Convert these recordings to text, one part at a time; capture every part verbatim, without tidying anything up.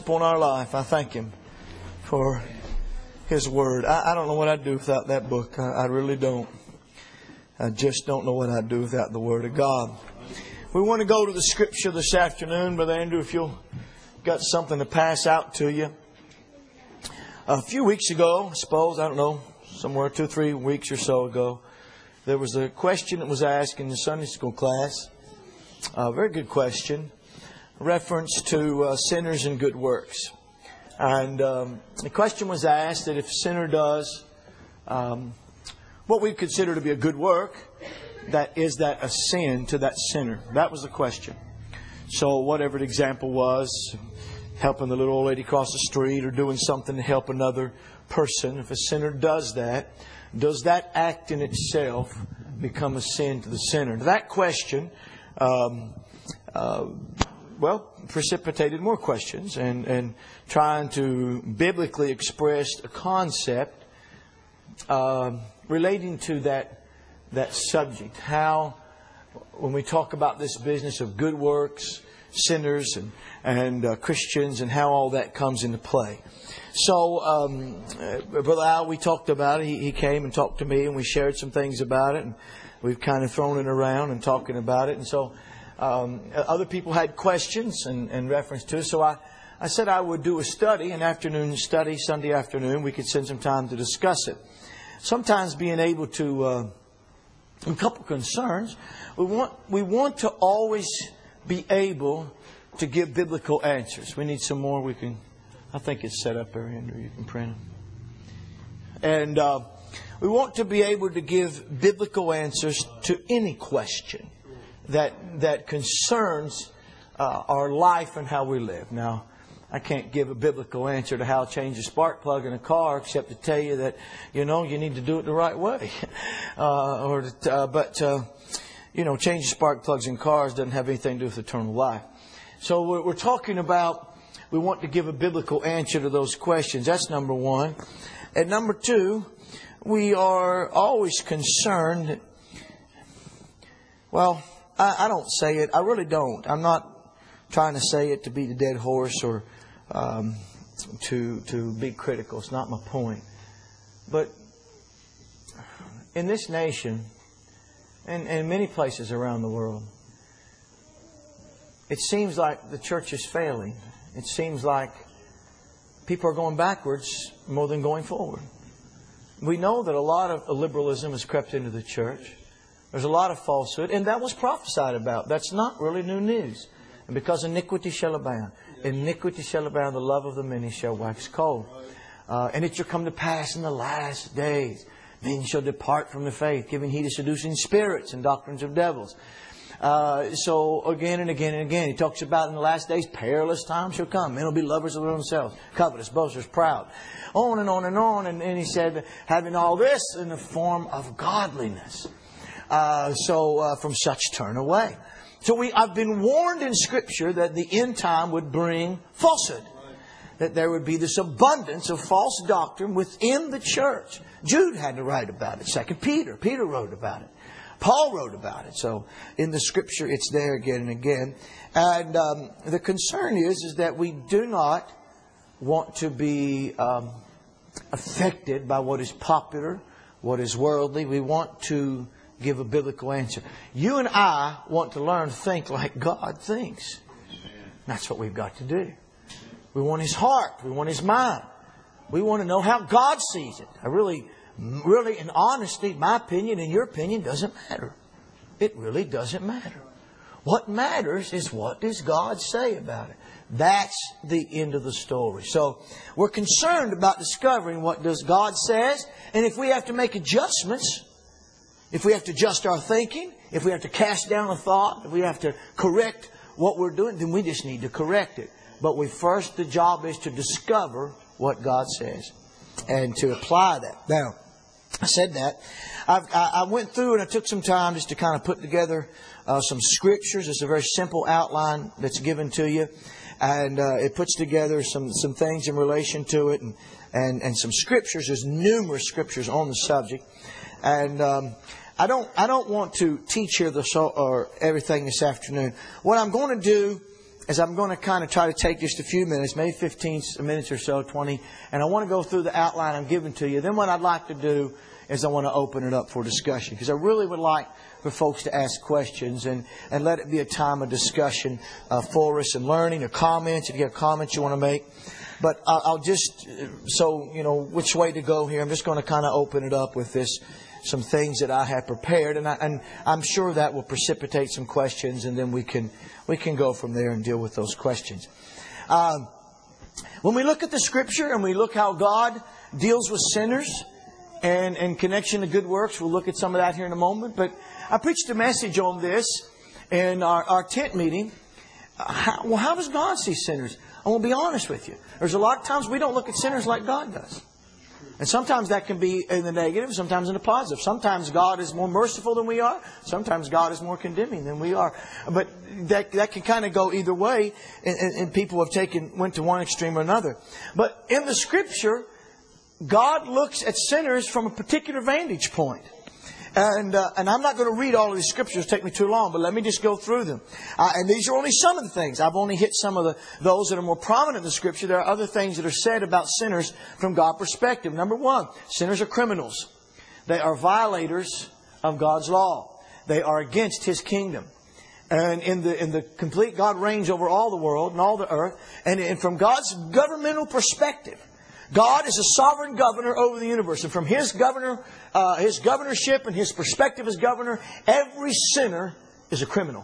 upon our life. I thank Him for His Word. I, I don't know what I'd do without that book. I, I really don't. I just don't know what I'd do without the Word of God. We want to go to the Scripture this afternoon. Brother Andrew, if you'll got something to pass out to you. A few weeks ago, I suppose, I don't know, somewhere two or three weeks or so ago, there was a question that was asked in the Sunday school class. A very good question. Reference to uh, sinners and good works. And um, the question was asked that if a sinner does um, what we consider to be a good work, that is that a sin to that sinner? That was the question. So whatever the example was, helping the little old lady cross the street or doing something to help another person, if a sinner does that, does that act in itself become a sin to the sinner? That question, um, uh, well, precipitated more questions and, and trying to biblically express a concept uh, relating to that that subject. How, when we talk about this business of good works, sinners and and uh, Christians, and how all that comes into play. So, um, uh, Brother Al, we talked about it. He, he came and talked to me, and we shared some things about it, and we've kind of thrown it around and talking about it. And so, um, other people had questions and, and reference to it. So I, I said I would do a study, an afternoon study, Sunday afternoon. We could spend some time to discuss it. Sometimes being able to, uh, a couple concerns. We want we want to always be able to give biblical answers. We need some more. We can. I think it's set up there, Andrew. You can print them. And uh, we want to be able to give biblical answers to any question that that concerns uh, our life and how we live. Now, I can't give a biblical answer to how to change a spark plug in a car, except to tell you that, you know, you need to do it the right way. uh, or, to, uh, but uh, you know, changing spark plugs in cars doesn't have anything to do with eternal life. So we're, we're talking about, we want to give a biblical answer to those questions. That's number one. And number two, we are always concerned that, well, I, I don't say it. I really don't. I'm not trying to say it to beat a dead horse or um, to to be critical. It's not my point. But in this nation, and, and many places around the world, it seems like the church is failing. It seems like people are going backwards more than going forward. We know that a lot of liberalism has crept into the church. There's a lot of falsehood, and that was prophesied about. That's not really new news. And because iniquity shall abound, iniquity shall abound, the love of the many shall wax cold. Uh, and it shall come to pass in the last days, men shall depart from the faith, giving heed to seducing spirits and doctrines of devils. Uh, so again and again and again, he talks about in the last days, perilous times shall come. Men will be lovers of themselves, covetous, boasters, proud. On and on and on. And, and he said, having all this in the form of godliness. Uh, so uh, from such turn away. So we, I've been warned in Scripture that the end time would bring falsehood. That there would be this abundance of false doctrine within the church. Jude had to write about it. Second Peter. Peter wrote about it. Paul wrote about it. So in the Scripture it's there again and again. And um, the concern is, is that we do not want to be um, affected by what is popular, what is worldly. We want to give a biblical answer. You and I want to learn to think like God thinks. That's what we've got to do. We want His heart. We want His mind. We want to know how God sees it. I really, really, in honesty, my opinion and your opinion doesn't matter. It really doesn't matter. What matters is what does God say about it. That's the end of the story. So we're concerned about discovering what does God says, and if we have to make adjustments, if we have to adjust our thinking, if we have to cast down a thought, if we have to correct what we're doing, then we just need to correct it. But we first, the job is to discover what God says and to apply that. Now, I said that. I've, I went through and I took some time just to kind of put together uh, some scriptures. It's a very simple outline that's given to you. And uh, it puts together some, some things in relation to it and, and, and some scriptures. There's numerous scriptures on the subject. And um, I don't I don't want to teach here this or everything this afternoon. What I'm going to do is I'm going to kind of try to take just a few minutes, maybe fifteen minutes or so, twenty, and I want to go through the outline I'm giving to you. Then what I'd like to do is I want to open it up for discussion, because I really would like for folks to ask questions and, and let it be a time of discussion uh, for us and learning or comments, if you have comments you want to make. But I'll, I'll just, so, you know, which way to go here, I'm just going to kind of open it up with this, some things that I have prepared. And, I, and I'm sure that will precipitate some questions, and then we can we can go from there and deal with those questions. Um, when we look at the Scripture and we look how God deals with sinners and in connection to good works, we'll look at some of that here in a moment. But I preached a message on this in our, our tent meeting. How, well, how does God see sinners? I want to be honest with you. There's a lot of times we don't look at sinners like God does. And sometimes that can be in the negative, sometimes in the positive. Sometimes God is more merciful than we are. Sometimes God is more condemning than we are. But that that can kind of go either way. And, and, and people have taken went to one extreme or another. But in the Scripture, God looks at sinners from a particular vantage point. And uh, and I'm not going to read all of these scriptures. It'll take me too long, but let me just go through them. Uh, and these are only some of the things. I've only hit some of the those that are more prominent in the Scripture. There are other things that are said about sinners from God's perspective. Number one, sinners are criminals. They are violators of God's law. They are against His kingdom. And in the in the complete, God reigns over all the world and all the earth. And, and from God's governmental perspective, God is a sovereign governor over the universe. And from His governor, uh, His governorship and His perspective as governor, every sinner is a criminal.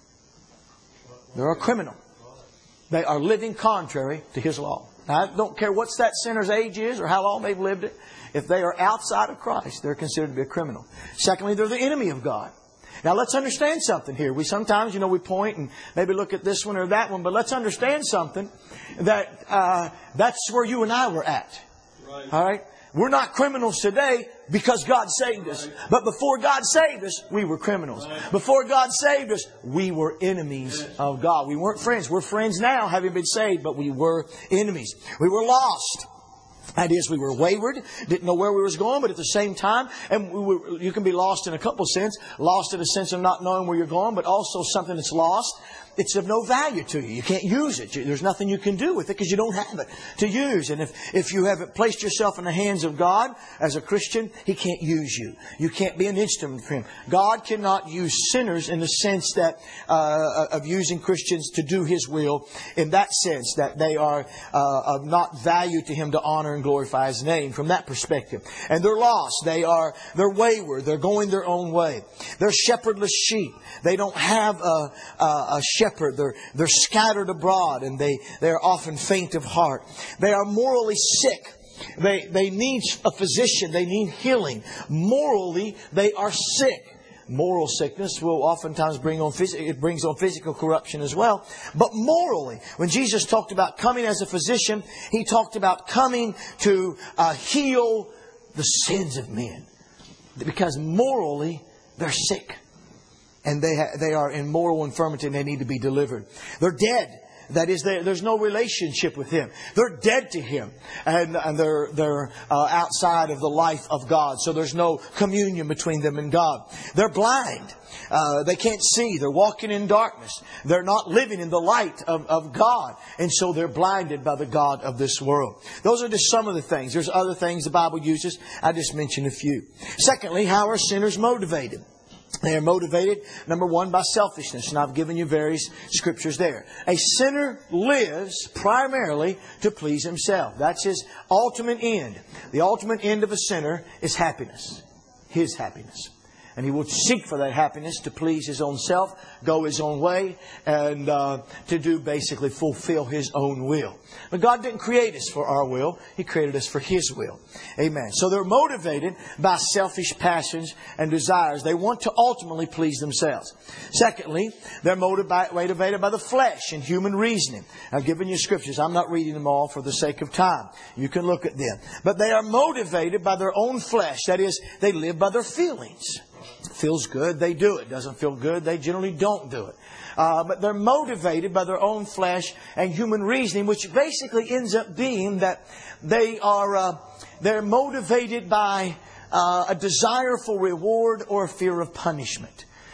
They're a criminal. They are living contrary to His law. Now, I don't care what that sinner's age is or how long they've lived it. If they are outside of Christ, they're considered to be a criminal. Secondly, they're the enemy of God. Now, let's understand something here. We sometimes, you know, we point and maybe look at this one or that one, but let's understand something that uh, that's where you and I were at. Right. All right? We're not criminals today because God saved us. Right. But before God saved us, we were criminals. Right. Before God saved us, we were enemies yes. of God. We weren't friends. We're friends now, having been saved, but we were enemies. We were lost. That is, we were wayward, didn't know where we was going, but at the same time, and we were, you can be lost in a couple of sense. Lost in a sense of not knowing where you're going, but also something that's lost. It's of no value to you. You can't use it. There's nothing you can do with it because you don't have it to use. And if, if you haven't placed yourself in the hands of God as a Christian, He can't use you. You can't be an instrument for Him. God cannot use sinners in the sense that uh, of using Christians to do His will, in that sense that they are uh, of not value to Him to honor and glorify His name from that perspective. And they're lost. They are they're wayward. They're going their own way. They're shepherdless sheep. They don't have a, a, a shepherd. They're, they're scattered abroad, and they, they're often faint of heart. They are morally sick. They, they need a physician. They need healing. Morally, they are sick. Moral sickness will oftentimes bring on phys- it brings on physical corruption as well. But morally, when Jesus talked about coming as a physician, He talked about coming to uh, heal the sins of men. Because morally, they're sick. And they ha- they are in moral infirmity and they need to be delivered. They're dead. That is, there's no relationship with Him. They're dead to Him. And, and they're, they're uh, outside of the life of God. So there's no communion between them and God. They're blind. Uh, they can't see. They're walking in darkness. They're not living in the light of, of God. And so they're blinded by the God of this world. Those are just some of the things. There's other things the Bible uses. I just mentioned a few. Secondly, how are sinners motivated? They are motivated, number one, by selfishness. And I've given you various scriptures there. A sinner lives primarily to please himself. That's his ultimate end. The ultimate end of a sinner is happiness. His happiness. And he will seek for that happiness to please his own self, go his own way, and uh, to do basically fulfill his own will. But God didn't create us for our will. He created us for His will. Amen. So they're motivated by selfish passions and desires. They want to ultimately please themselves. Secondly, they're motivated by the flesh and human reasoning. I've given you scriptures. I'm not reading them all for the sake of time. You can look at them. But they are motivated by their own flesh. That is, they live by their feelings. Feels good, they do it. Doesn't feel good, they generally don't do it. Uh, but they're motivated by their own flesh and human reasoning, which basically ends up being that they are uh, they're motivated by uh, a desire for reward or a fear of punishment.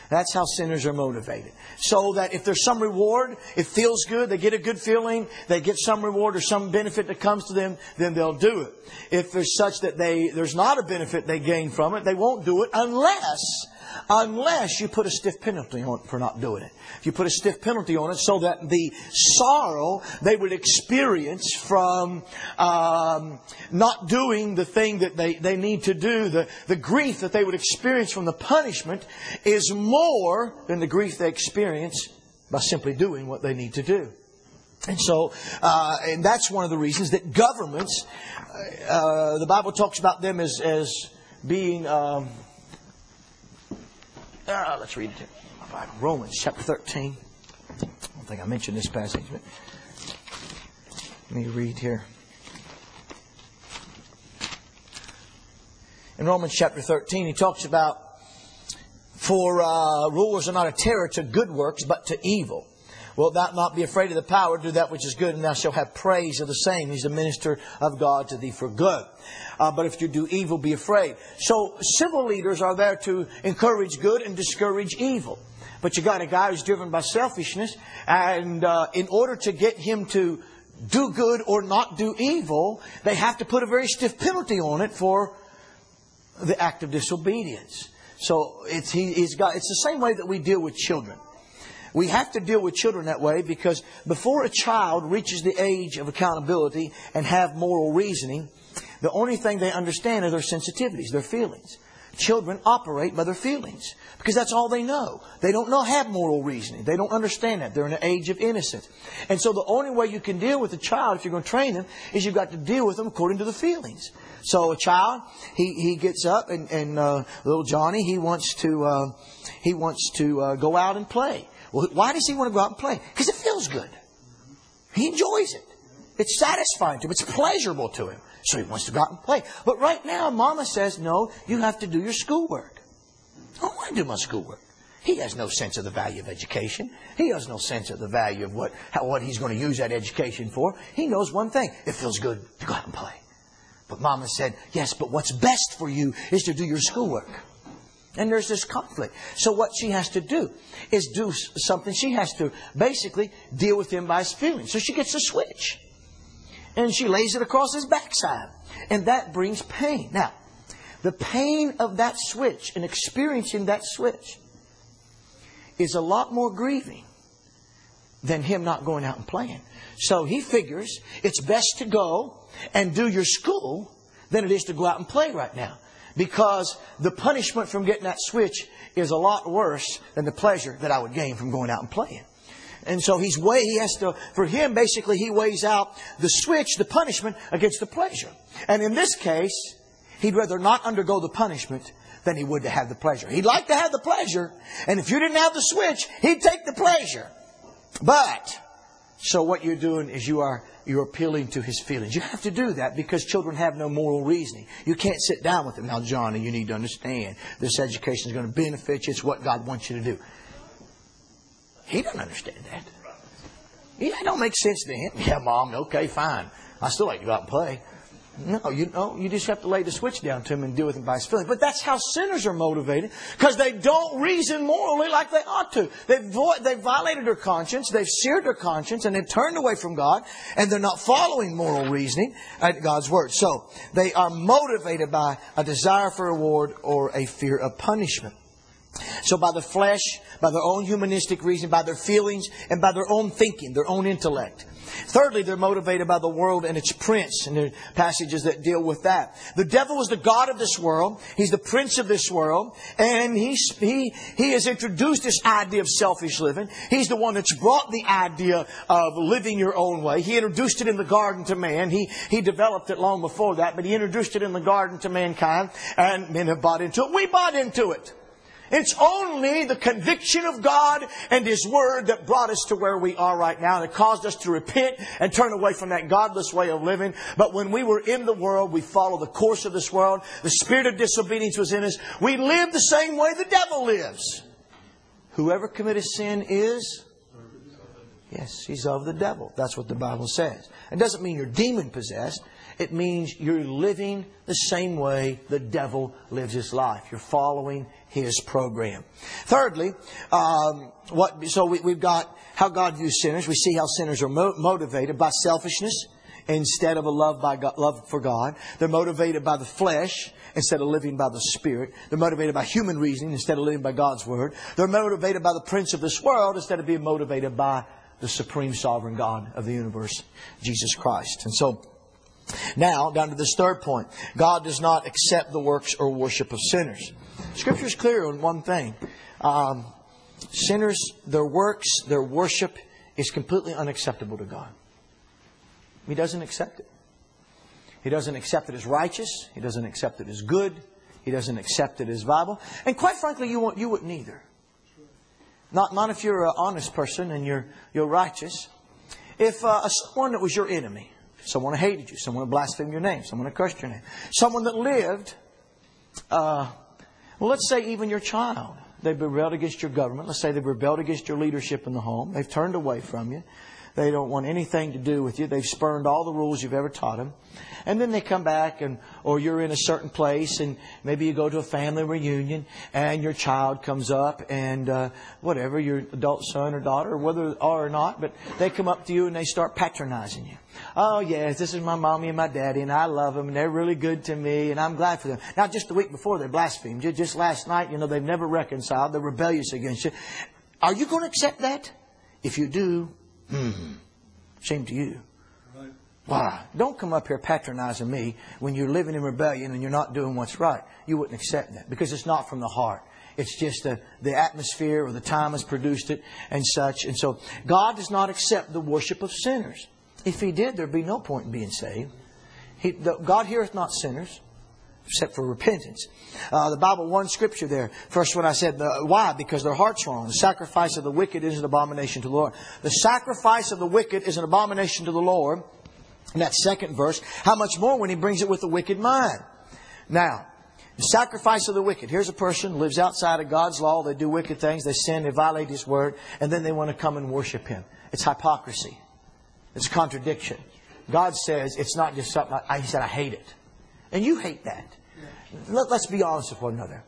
That's how sinners are motivated. So that if there's some reward, it feels good, they get a good feeling, they get some reward or some benefit that comes to them, then they'll do it. If there's such that they there's not a benefit they gain from it, they won't do it unless Unless you put a stiff penalty on it for not doing it. If you put a stiff penalty on it so that the sorrow they would experience from um, not doing the thing that they, they need to do, the, the grief that they would experience from the punishment is more than the grief they experience by simply doing what they need to do. And so, uh, and that's one of the reasons that governments, uh, the Bible talks about them as, as being... Um, Uh, let's read it. Romans chapter thirteen. I don't think I mentioned this passage, but let me read here. In Romans chapter thirteen, he talks about, for uh, rulers are not a terror to good works, but to evil. Wilt thou not be afraid of the power? Do that which is good, and thou shalt have praise of the same. He's the minister of God to thee for good. Uh, but if you do evil, be afraid. So civil leaders are there to encourage good and discourage evil. But you got a guy who's driven by selfishness, and uh, in order to get him to do good or not do evil, they have to put a very stiff penalty on it for the act of disobedience. So it's he, he's got. It's the same way that we deal with children. We have to deal with children that way because before a child reaches the age of accountability and have moral reasoning, the only thing they understand are their sensitivities, their feelings. Children operate by their feelings because that's all they know. They don't know have moral reasoning. They don't understand that. They're in an age of innocence. And so the only way you can deal with a child, if you're going to train them, is you've got to deal with them according to the feelings. So a child, he, he gets up and, and uh, little Johnny, he wants to uh, he wants to uh, go out and play. Well, why does he want to go out and play? Because it feels good. He enjoys it. It's satisfying to him. It's pleasurable to him. So he wants to go out and play. But right now, Mama says, no, you have to do your schoolwork. I don't want to do my schoolwork. He has no sense of the value of education. He has no sense of the value of what, how, what he's going to use that education for. He knows one thing. It feels good to go out and play. But Mama said, yes, but what's best for you is to do your schoolwork. And there's this conflict. So what she has to do is do something. She has to basically deal with him by his feelings. So she gets a switch. And she lays it across his backside. And that brings pain. Now, the pain of that switch and experiencing that switch is a lot more grieving than him not going out and playing. So he figures it's best to go and do your school than it is to go out and play right now. Because the punishment from getting that switch is a lot worse than the pleasure that I would gain from going out and playing. And so he's way he has to, for him, basically, he weighs out the switch, the punishment, against the pleasure. And in this case, he'd rather not undergo the punishment than he would to have the pleasure. He'd like to have the pleasure. And if you didn't have the switch, he'd take the pleasure. But, so what you're doing is you are you're appealing to his feelings. You have to do that because children have no moral reasoning. You can't sit down with them. Now, Johnny, you need to understand this education is going to benefit you. It's what God wants you to do. He doesn't understand that. Yeah, it don't make sense to him. Yeah, Mom, okay, fine. I still like to go out and play. No, you know, you just have to lay the switch down to him and deal with him by his feelings. But that's how sinners are motivated, because they don't reason morally like they ought to. They've, vo- they've violated their conscience, they've seared their conscience, and they've turned away from God, and they're not following moral reasoning at God's Word. So, they are motivated by a desire for reward or a fear of punishment. So by the flesh, by their own humanistic reason, by their feelings, and by their own thinking, their own intellect. Thirdly, they're motivated by the world and its prince. And there are passages that deal with that. The devil is the god of this world. He's the prince of this world. And he, he, he has introduced this idea of selfish living. He's the one that's brought the idea of living your own way. He introduced it in the garden to man. He, he developed it long before that, but he introduced it in the garden to mankind. And men have bought into it. We bought into it. It's only the conviction of God and His Word that brought us to where we are right now. And it caused us to repent and turn away from that godless way of living. But when we were in the world, we followed the course of this world. The spirit of disobedience was in us. We lived the same way the devil lives. Whoever committeth sin is Yes, he's of the devil. That's what the Bible says. It doesn't mean you're demon-possessed. It means you're living the same way the devil lives his life. You're following his program. Thirdly, um, what? So we, we've got how God views sinners. We see how sinners are mo- motivated by selfishness instead of a love by God, love for God. They're motivated by the flesh instead of living by the Spirit. They're motivated by human reasoning instead of living by God's Word. They're motivated by the prince of this world instead of being motivated by the supreme sovereign God of the universe, Jesus Christ. And so, now, down to this third point. God does not accept the works or worship of sinners. Scripture is clear on one thing. Um, sinners, their works, their worship is completely unacceptable to God. He doesn't accept it. He doesn't accept it as righteous. He doesn't accept it as good. He doesn't accept it as viable. And quite frankly, you, won't, you wouldn't either. Not, not if you're an honest person and you're, you're righteous. If uh, someone that was your enemy, someone who hated you, someone who blasphemed your name, someone who cursed your name, someone that lived, uh, well, let's say even your child, they've rebelled against your government. Let's say they've rebelled against your leadership in the home. They've turned away from you. They don't want anything to do with you. They've spurned all the rules you've ever taught them. And then they come back, and or you're in a certain place, and maybe you go to a family reunion, and your child comes up, and uh, whatever, your adult son or daughter, whether are or not, but they come up to you and they start patronizing you. Oh, yes, this is my mommy and my daddy, and I love them, and they're really good to me, and I'm glad for them. Now, just the week before, they blasphemed you. Just last night, you know, they've never reconciled. They're rebellious against you. Are you going to accept that? If you do, hmm, shame to you. Right. Why? Don't come up here patronizing me when you're living in rebellion and you're not doing what's right. You wouldn't accept that because it's not from the heart. It's just the, the atmosphere or the time has produced it and such. And so God does not accept the worship of sinners. If He did, there'd be no point in being saved. He, the, God heareth not sinners, except for repentance. Uh, the Bible, one scripture there. First one I said, the, why? Because their heart's wrong. The sacrifice of the wicked is an abomination to the Lord. The sacrifice of the wicked is an abomination to the Lord. In that second verse, how much more when He brings it with the wicked mind? Now, the sacrifice of the wicked. Here's a person who lives outside of God's law. They do wicked things. They sin. They violate His word. And then they want to come and worship Him. It's hypocrisy. It's contradiction. God says it's not just something. I, He said, I hate it. And you hate that. Let, let's be honest with one another.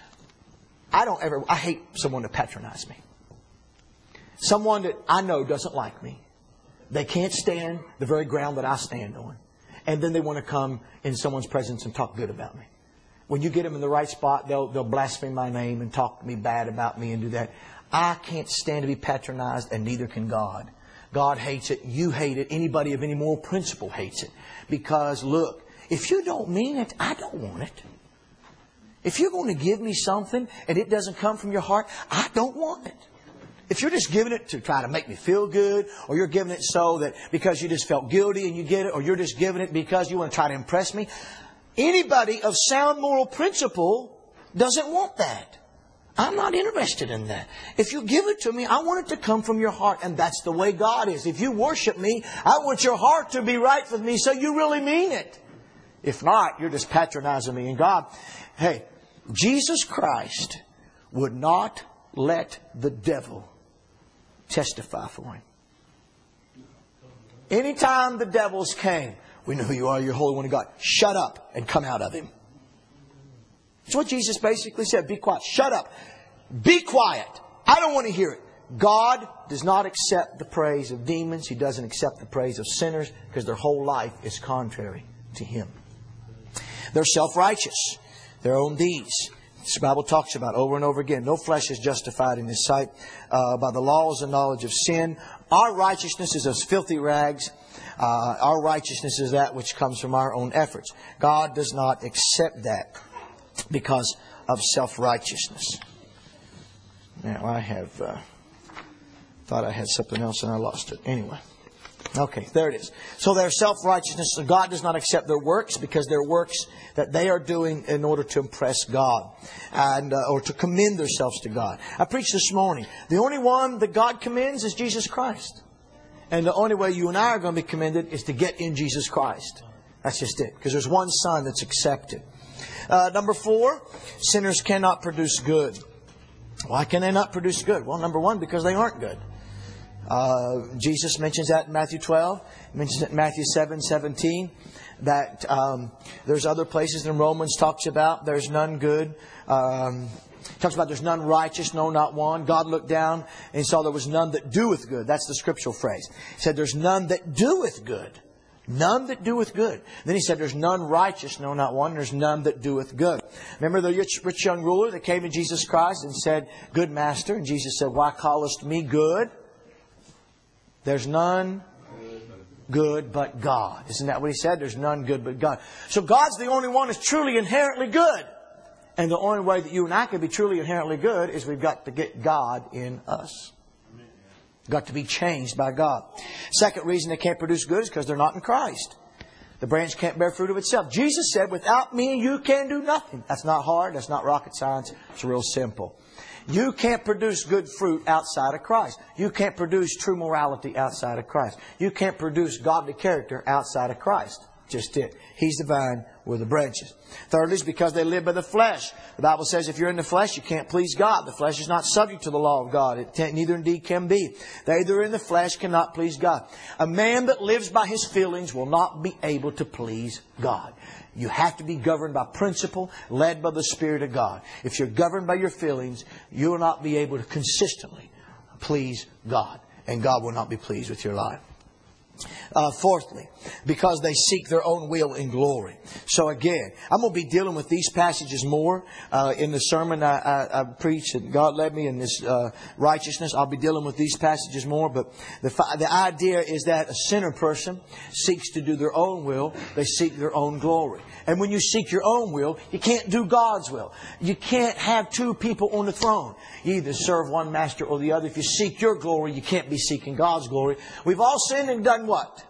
I don't ever, I hate someone to patronize me. Someone that I know doesn't like me. They can't stand the very ground that I stand on. And then they want to come in someone's presence and talk good about me. When you get them in the right spot, they'll, they'll blaspheme my name and talk to me bad about me and do that. I can't stand to be patronized, and neither can God. God hates it. You hate it. Anybody of any moral principle hates it. Because, look, if you don't mean it, I don't want it. If you're going to give me something and it doesn't come from your heart, I don't want it. If you're just giving it to try to make me feel good, or you're giving it so that because you just felt guilty and you get it, or you're just giving it because you want to try to impress me, anybody of sound moral principle doesn't want that. I'm not interested in that. If you give it to me, I want it to come from your heart. And that's the way God is. If you worship me, I want your heart to be right with me so you really mean it. If not, you're just patronizing me. And God, hey, Jesus Christ would not let the devil testify for Him. Anytime the devils came, we know who you are, you're Holy One of God. Shut up and come out of him. That's what Jesus basically said. Be quiet. Shut up. Be quiet. I don't want to hear it. God does not accept the praise of demons. He doesn't accept the praise of sinners because their whole life is contrary to Him. They're self-righteous. Their own deeds. The Bible talks about over and over again. No flesh is justified in His sight uh, by the laws and knowledge of sin. Our righteousness is as filthy rags. Uh, our righteousness is that which comes from our own efforts. God does not accept that because of self-righteousness. Now, I have uh, thought I had something else and I lost it. Anyway. Okay, there it is. So their self-righteousness, God does not accept their works because they're works that they are doing in order to impress God and uh, or to commend themselves to God. I preached this morning. The only one that God commends is Jesus Christ. And the only way you and I are going to be commended is to get in Jesus Christ. That's just it. Because there's one Son that's accepted. Uh, number four, sinners cannot produce good. Why can they not produce good? Well, number one, because they aren't good. Uh, Jesus mentions that in Matthew twelve. He mentions it in Matthew seven seventeen. That um, there's other places in Romans talks about there's none good. Um, talks about there's none righteous, no, not one. God looked down and saw there was none that doeth good. That's the scriptural phrase. He said there's none that doeth good. None that doeth good. Then He said there's none righteous, no, not one. There's none that doeth good. Remember the rich, rich young ruler that came to Jesus Christ and said, Good Master. And Jesus said, Why callest me good? There's none good but God. Isn't that what He said? There's none good but God. So God's the only one that's truly inherently good. And the only way that you and I can be truly inherently good is we've got to get God in us. Got to be changed by God. Second reason they can't produce good is because they're not in Christ. The branch can't bear fruit of itself. Jesus said, without me you can do nothing. That's not hard. That's not rocket science. It's real simple. You can't produce good fruit outside of Christ. You can't produce true morality outside of Christ. You can't produce godly character outside of Christ. Just it. He's the vine, we're the branches. Thirdly, is because they live by the flesh. The Bible says if you're in the flesh, you can't please God. The flesh is not subject to the law of God. It can't, neither indeed can be. They that are in the flesh cannot please God. A man that lives by his feelings will not be able to please God. You have to be governed by principle, led by the Spirit of God. If you're governed by your feelings, you will not be able to consistently please God. And God will not be pleased with your life. Uh, fourthly, because they seek their own will in glory. So again, I'm going to be dealing with these passages more uh, in the sermon I, I, I preached, and God led me in this uh, righteousness. I'll be dealing with these passages more, but the the idea is that a sinner person seeks to do their own will. They seek their own glory. And when you seek your own will, you can't do God's will. You can't have two people on the throne. You either serve one master or the other. If you seek your glory, you can't be seeking God's glory. We've all sinned and done what?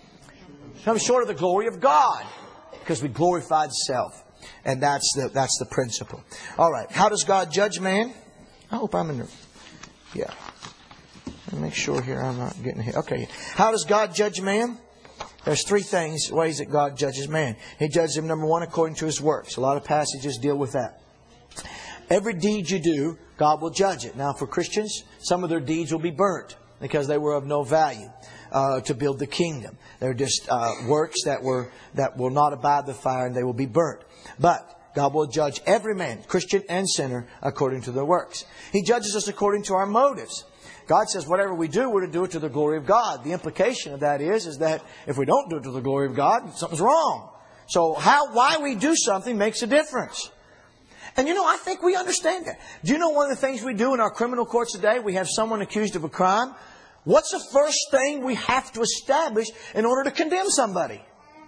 Come short of the glory of God. Because we glorified self. And that's the that's the principle. All right. How does God judge man? I hope I'm in the... Yeah. Let me make sure here I'm not getting here. Okay. How does God judge man? There's three things, ways that God judges man. He judges him, number one, according to his works. A lot of passages deal with that. Every deed you do, God will judge it. Now, for Christians, some of their deeds will be burnt because they were of no value uh, to build the kingdom. They're just uh, works that were that will not abide the fire, and they will be burnt. But God will judge every man, Christian and sinner, according to their works. He judges us according to our motives. God says whatever we do, we're to do it to the glory of God. The implication of that is, is that if we don't do it to the glory of God, something's wrong. So how, why we do something makes a difference. And you know, I think we understand that. Do you know one of the things we do in our criminal courts today? We have someone accused of a crime. What's the first thing we have to establish in order to condemn somebody?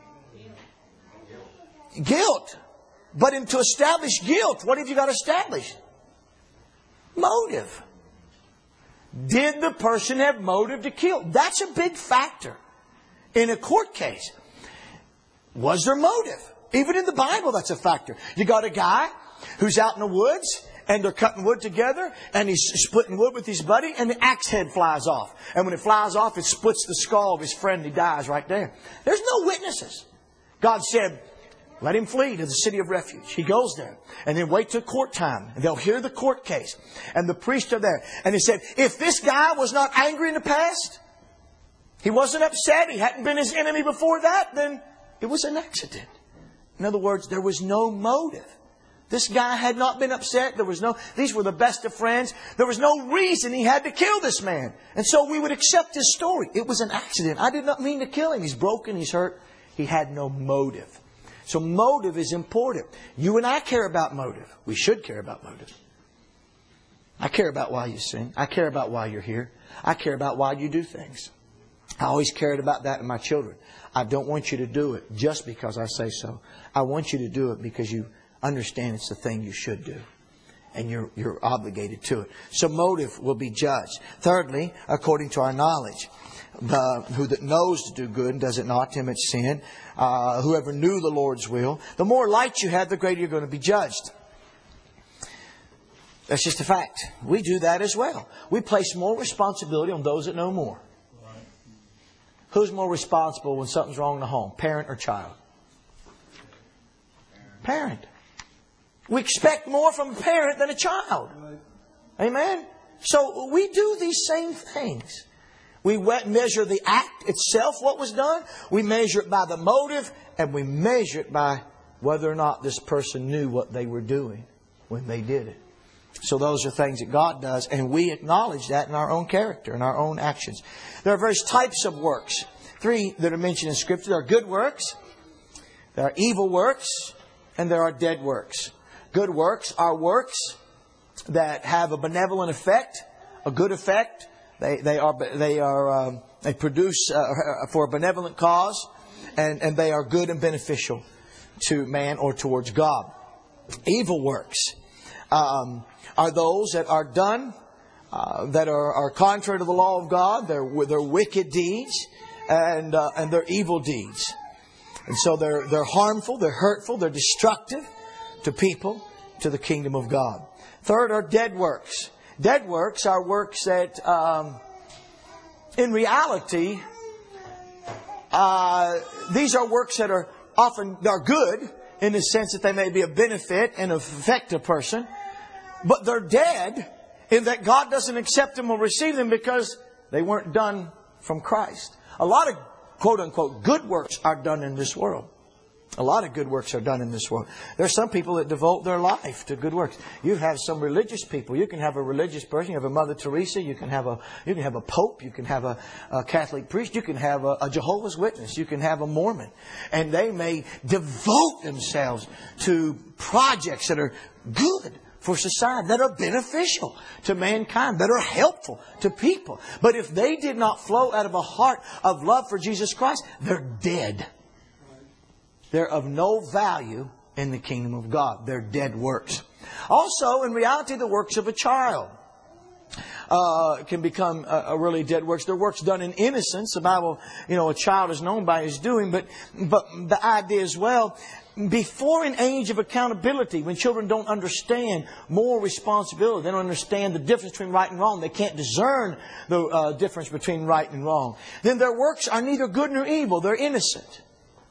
Guilt. But in, to establish guilt, what have you got to establish? Motive. Did the person have motive to kill? That's a big factor in a court case. Was there motive? Even in the Bible, that's a factor. You got a guy who's out in the woods and they're cutting wood together and he's splitting wood with his buddy and the axe head flies off. And when it flies off, it splits the skull of his friend. He dies right there. There's no witnesses. God said, let him flee to the city of refuge. He goes there. And then wait till court time. And they'll hear the court case. And the priests are there. And he said, if this guy was not angry in the past, he wasn't upset, he hadn't been his enemy before that, then it was an accident. In other words, there was no motive. This guy had not been upset. There was no, these were the best of friends. There was no reason he had to kill this man. And so we would accept his story. It was an accident. I did not mean to kill him. He's broken. He's hurt. He had no motive. So motive is important. You and I care about motive. We should care about motive. I care about why you sing. I care about why you're here. I care about why you do things. I always cared about that in my children. I don't want you to do it just because I say so. I want you to do it because you understand it's the thing you should do. And you're, you're obligated to it. So motive will be judged. Thirdly, according to our knowledge. Uh, who that knows to do good and does it not, him it's sin. Uh, whoever knew the Lord's will. The more light you have, the greater you're going to be judged. That's just a fact. We do that as well. We place more responsibility on those that know more. Right. Who's more responsible when something's wrong in the home? Parent or child? Parent. We expect more from a parent than a child. Right. Amen? So we do these same things. We measure the act itself, what was done. We measure it by the motive. And we measure it by whether or not this person knew what they were doing when they did it. So those are things that God does. And we acknowledge that in our own character, in our own actions. There are various types of works. Three that are mentioned in Scripture. There are good works. There are evil works. And there are dead works. Good works are works that have a benevolent effect, a good effect. They they are they are um, they produce uh, for a benevolent cause, and and they are good and beneficial to man or towards God. Evil works um, are those that are done uh, that are, are contrary to the law of God. They're they're wicked deeds and uh, and they're evil deeds, and so they're they're harmful, they're hurtful, they're destructive to people, to the kingdom of God. Third are dead works. Dead works are works that, um, in reality, uh, these are works that are often are good in the sense that they may be a benefit and affect a person, but they're dead in that God doesn't accept them or receive them because they weren't done from Christ. A lot of quote unquote good works are done in this world. A lot of good works are done in this world. There are some people that devote their life to good works. You have some religious people. You can have a religious person. You have a Mother Teresa. You can have a you can have a Pope. You can have a, a Catholic priest. You can have a, a Jehovah's Witness. You can have a Mormon. And they may devote themselves to projects that are good for society, that are beneficial to mankind, that are helpful to people. But if they did not flow out of a heart of love for Jesus Christ, they're dead. They're of no value in the kingdom of God. They're dead works. Also, in reality, the works of a child uh, can become a, a really dead works. They're works done in innocence. The Bible, you know, a child is known by his doing. But, but the idea as well, before an age of accountability, when children don't understand moral responsibility, they don't understand the difference between right and wrong, they can't discern the uh, difference between right and wrong, then their works are neither good nor evil. They're innocent.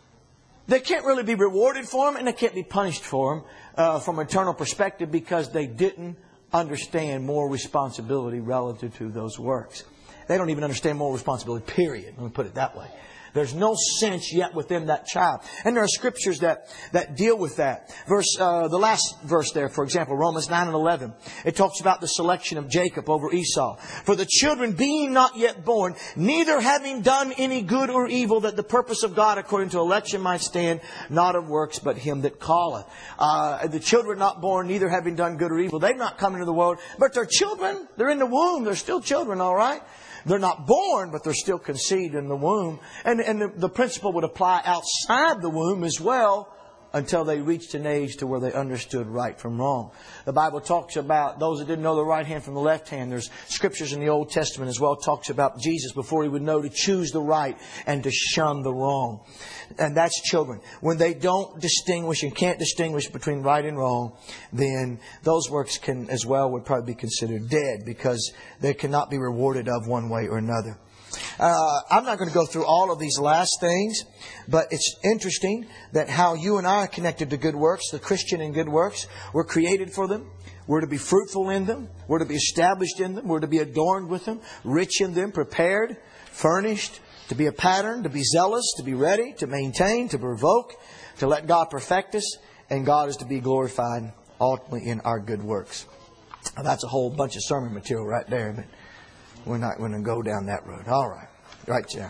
They can't really be rewarded for them, and they can't be punished for them uh, from an eternal perspective because they didn't understand moral responsibility relative to those works. They don't even understand moral responsibility, period. Let me put it that way. There's no sense yet within that child. And there are scriptures that, that deal with that. Verse, uh, the last verse there, for example, Romans nine and eleven. It talks about the selection of Jacob over Esau. For the children being not yet born, neither having done any good or evil, that the purpose of God according to election might stand, not of works, but him that calleth. Uh, the children not born, neither having done good or evil. They've not come into the world, but they're children. They're in the womb. They're still children, all right? They're not born, but they're still conceived in the womb. And, and the, the principle would apply outside the womb as well until they reached an age to where they understood right from wrong. The Bible talks about those that didn't know the right hand from the left hand. There's scriptures in the Old Testament as well talks about Jesus before he would know to choose the right and to shun the wrong. And that's children. When they don't distinguish and can't distinguish between right and wrong, then those works can as well would probably be considered dead because they cannot be rewarded of one way or another. Uh, I'm not going to go through all of these last things, but it's interesting that how you and I are connected to good works, the Christian in good works. We're created for them. We're to be fruitful in them. We're to be established in them. We're to be adorned with them, rich in them, prepared, furnished, to be a pattern, to be zealous, to be ready, to maintain, to provoke, to let God perfect us. And God is to be glorified ultimately in our good works. Now, that's a whole bunch of sermon material right there, but we're not going to go down that road. All right. Right now.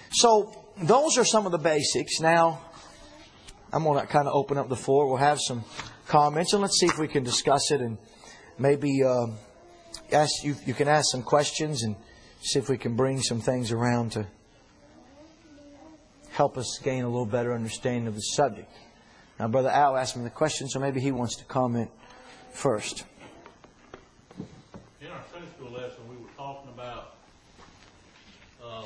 So those are some of the basics. Now, I'm going to kind of open up the floor. We'll have some comments and let's see if we can discuss it and maybe uh, ask you. You can ask some questions and see if we can bring some things around to help us gain a little better understanding of the subject. Now, Brother Al asked me the question, so maybe he wants to comment first. In our Sunday school lesson, we were talking about um,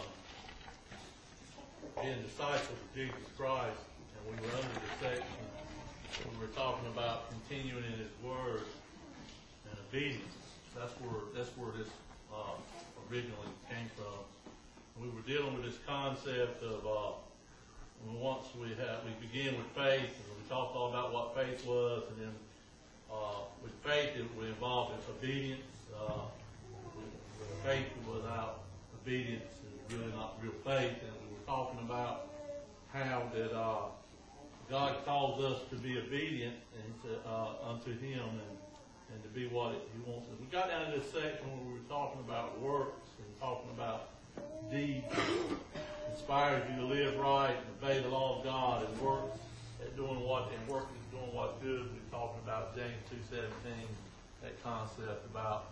being disciples of Jesus Christ, and we were under the section, we were talking about continuing in His Word and obedience. That's where that's where this uh, originally came from. We were dealing with this concept of uh, once we have we begin with faith, and we talked all about what faith was, and then uh, with faith it would involve obedience. Uh, with, with faith without obedience is is really not real faith. And we were talking about how that uh, God calls us to be obedient and to, uh, unto Him and, and to be what He wants us. We got down to this section where we were talking about works and talking about deeds. Inspires you to live right and obey the law of God, and works at doing what and work is doing what's good. We're talking about James two seventeen, that concept about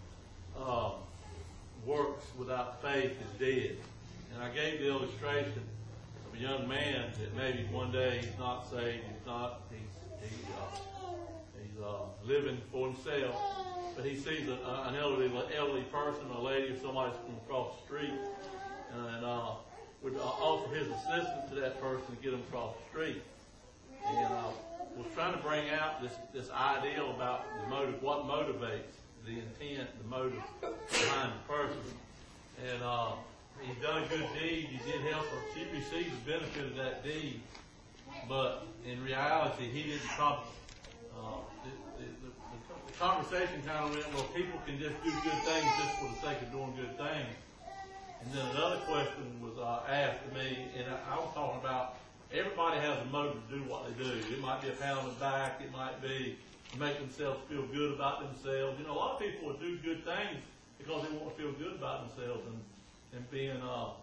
um, works without faith is dead. And I gave the illustration of a young man that maybe one day he's not saved, he's not, he's he's, uh, he's uh, living for himself, but he sees a, uh, an elderly elderly person, a lady, or somebody's coming across the street, and uh, would uh, offer his assistance to that person to get them across the street. And uh, was trying to bring out this this ideal about the motive, what motivates, the intent, the motive behind the person. And uh, he's done a good deed. He did help her. She received the benefit of that deed. But in reality, he didn't probably. Uh, the, the, the, the conversation kind of went, well, people can just do good things just for the sake of doing good things. And then another question was uh, asked to me, and I, I was talking about everybody has a motive to do what they do. It might be a pat on the back. It might be to make themselves feel good about themselves. You know, a lot of people will do good things because they want to feel good about themselves and, and being, uh,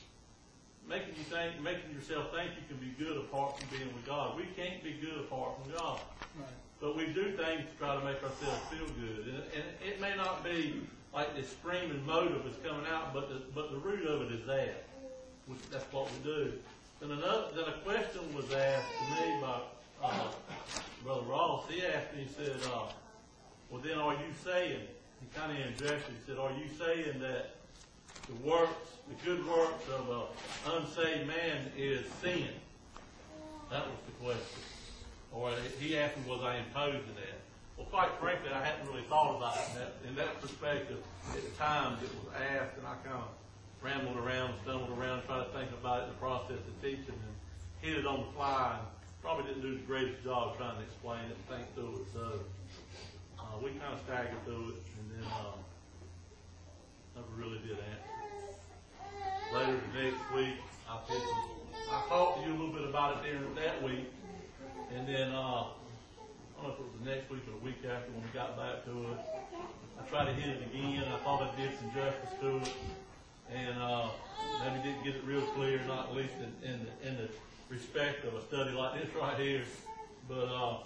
making you think, making yourself think you can be good apart from being with God. We can't be good apart from God. Right. But we do things to try to make ourselves feel good. And, and it may not be like this screaming motive is coming out, but the, but the root of it is that. Which, that's what we do. Then another, then a question was asked to me by uh, Brother Ross. He asked me, he said, uh, well then are you saying, he kind of interjected, he said, are you saying that the works, the good works of an unsaved man is sin? That was the question. Or he asked me, was I imposing that? Well, quite frankly, I hadn't really thought about it in that, in that perspective at the time it was asked, and I kind of rambled around, stumbled around, tried to think about it in the process of teaching, and hit it on the fly, and probably didn't do the greatest job trying to explain it and think through it. So uh, we kind of staggered through it, and then uh, never really did answer. Later the next week, I, I talked to you a little bit about it during that week, and then uh, I don't know if it was the next week or the week after when we got back to it. I tried to hit it again. I thought I did some justice to it. And uh, maybe didn't get it real clear, not at least in, in, the, in the respect of a study like this right here. But, uh,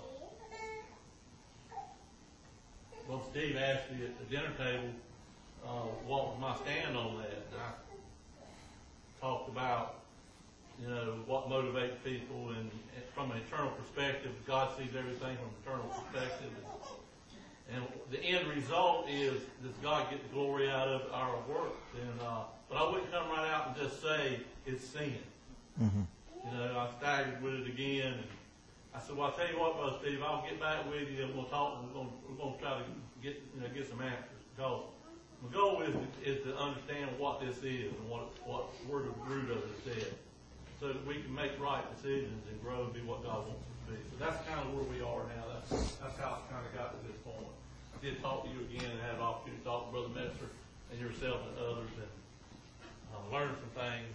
well, Steve asked me at the dinner table uh, what was my stand on that. And I talked about, you know, what motivates people, and, and from an eternal perspective, God sees everything from an eternal perspective. And, and the end result is, does God get the glory out of our work? And, uh, but I wouldn't come right out and just say it's sin. Mm-hmm. You know, I staggered with it again, and I said, well, I'll tell you what, Brother Steve, I'll get back with you, and we'll talk, and we're going we're going to try to get, you know, get some answers. Because my goal is to, is to understand what this is and what, what word of root of it said, so that we can make right decisions and grow and be what God wants us to be. So that's kind of where we are now. That's, that's how it kind of got to this point. I did talk to you again and had an opportunity to talk to Brother Messer and yourself and others, and uh, learn some things.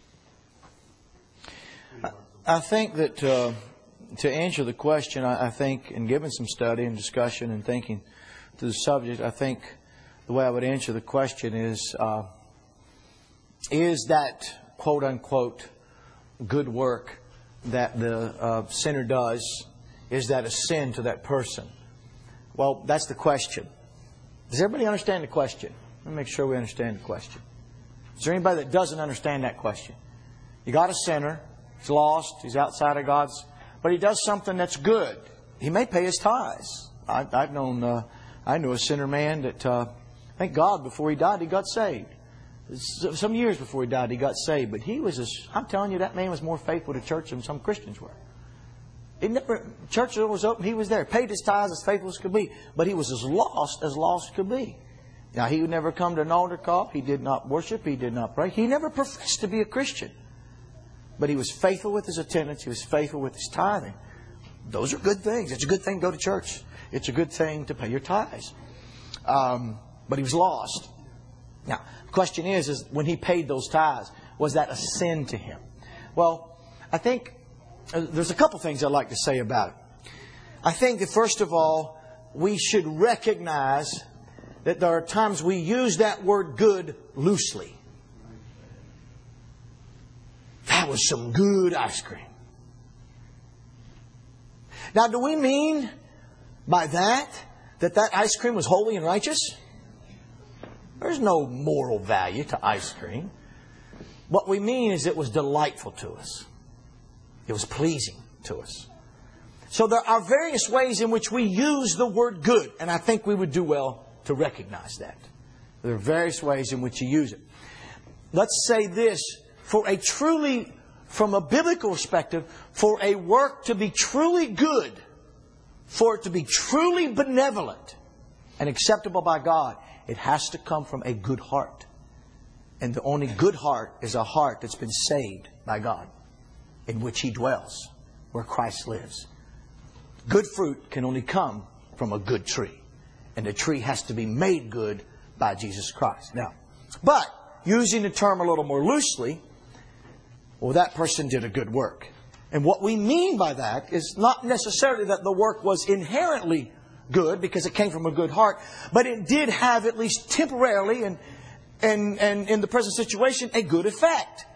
And I think that uh, to answer the question, I, I think, in giving some study and discussion and thinking to the subject, I think the way I would answer the question is, uh, is that quote unquote good work that the uh, sinner does, is that a sin to that person? Well, that's the question. Does everybody understand the question? Let me make sure we understand the question. Is there anybody that doesn't understand that question? You got a sinner. He's lost. He's outside of God's. But he does something that's good. He may pay his tithes. I, I've known, uh, I knew a sinner man that, uh, thank God, before he died, he got saved. Some years before he died, he got saved. But he was, as, I'm telling you, that man was more faithful to church than some Christians were. He never, church door was open, he was there. Paid his tithes as faithful as could be. But he was as lost as lost could be. Now, he would never come to an altar call. He did not worship. He did not pray. He never professed to be a Christian. But he was faithful with his attendance. He was faithful with his tithing. Those are good things. It's a good thing to go to church. It's a good thing to pay your tithes. Um, but he was lost. Now, the question is, is when he paid those tithes, was that a sin to him? Well, I think uh, there's a couple things I'd like to say about it. I think that first of all, we should recognize that there are times we use that word good loosely. That was some good ice cream. Now, do we mean by that that that ice cream was holy and righteous? There's no moral value to ice cream. What we mean is it was delightful to us. It was pleasing to us. So there are various ways in which we use the word good. And I think we would do well to recognize that. There are various ways in which you use it. Let's say this. For a truly, from a biblical perspective, for a work to be truly good, for it to be truly benevolent and acceptable by God, it has to come from a good heart. And the only good heart is a heart that's been saved by God, in which He dwells, where Christ lives. Good fruit can only come from a good tree. And the tree has to be made good by Jesus Christ. Now, but using the term a little more loosely, well, that person did a good work. And what we mean by that is not necessarily that the work was inherently good because it came from a good heart, but it did have, at least temporarily and, and, and in the present situation, a good effect.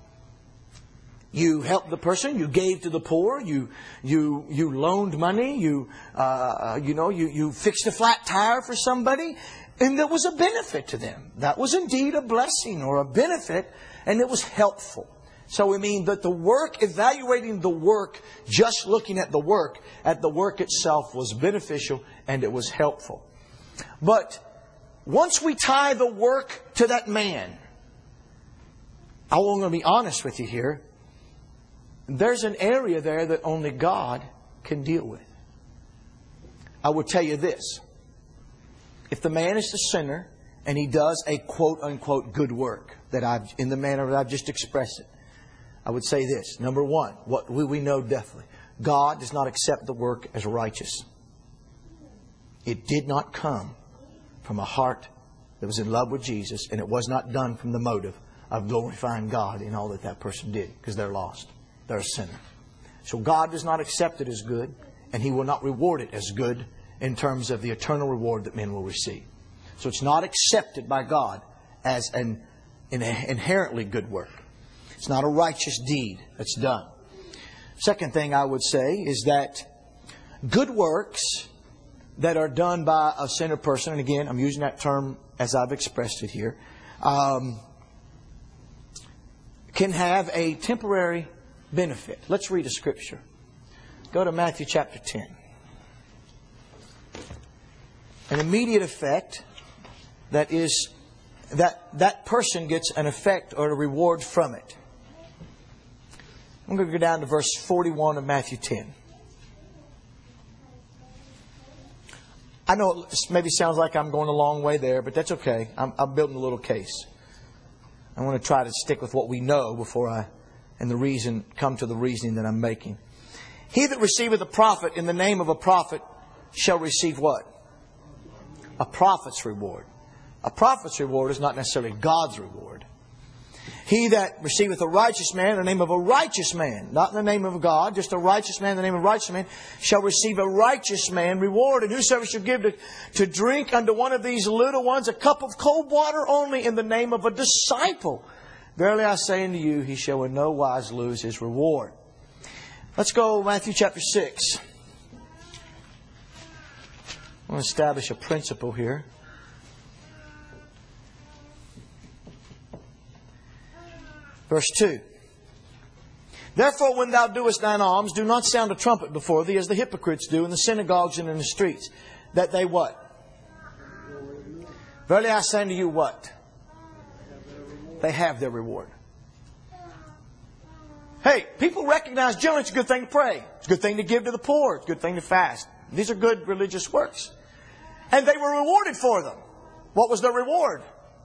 You helped the person, you gave to the poor, you you you loaned money, you uh, you know you you fixed a flat tire for somebody, and there was a benefit to them. That was indeed a blessing or a benefit, and it was helpful. So we mean that the work, evaluating the work, just looking at the work, at the work itself was beneficial and it was helpful. But once we tie the work to that man, I'm going to be honest with you here. There's an area there that only God can deal with. I will tell you this. If the man is the sinner and he does a quote unquote good work that I've in the manner that I've just expressed it, I would say this. Number one, what we, we know definitely. God does not accept the work as righteous. It did not come from a heart that was in love with Jesus, and it was not done from the motive of glorifying God in all that that person did, because they're lost. They're a sinner. So God does not accept it as good, and He will not reward it as good in terms of the eternal reward that men will receive. So it's not accepted by God as an, an inherently good work. It's not a righteous deed that's done. Second thing I would say is that good works that are done by a sinner person, and again, I'm using that term as I've expressed it here, um, can have a temporary benefit. Let's read a scripture. Go to Matthew chapter ten. An immediate effect that is that that person gets an effect or a reward from it. I'm going to go down to verse forty-one of Matthew ten. I know it maybe sounds like I'm going a long way there, but that's okay. I'm, I'm building a little case. I want to try to stick with what we know before I and the reason come to the reasoning that I'm making. He that receiveth a prophet in the name of a prophet shall receive what? A prophet's reward. A prophet's reward is not necessarily God's reward. He that receiveth a righteous man in the name of a righteous man, not in the name of God, just a righteous man in the name of a righteous man, shall receive a righteous man reward. And whosoever shall give to, to drink unto one of these little ones a cup of cold water only in the name of a disciple, verily I say unto you, he shall in no wise lose his reward. Let's go Matthew chapter six. I want to establish a principle here. Verse two. Therefore, when thou doest thine alms, do not sound a trumpet before thee, as the hypocrites do in the synagogues and in the streets, that they what? Verily I say unto you what? They have their reward. Hey, people recognize generally it's a good thing to pray. It's a good thing to give to the poor. It's a good thing to fast. These are good religious works. And they were rewarded for them. What was their reward?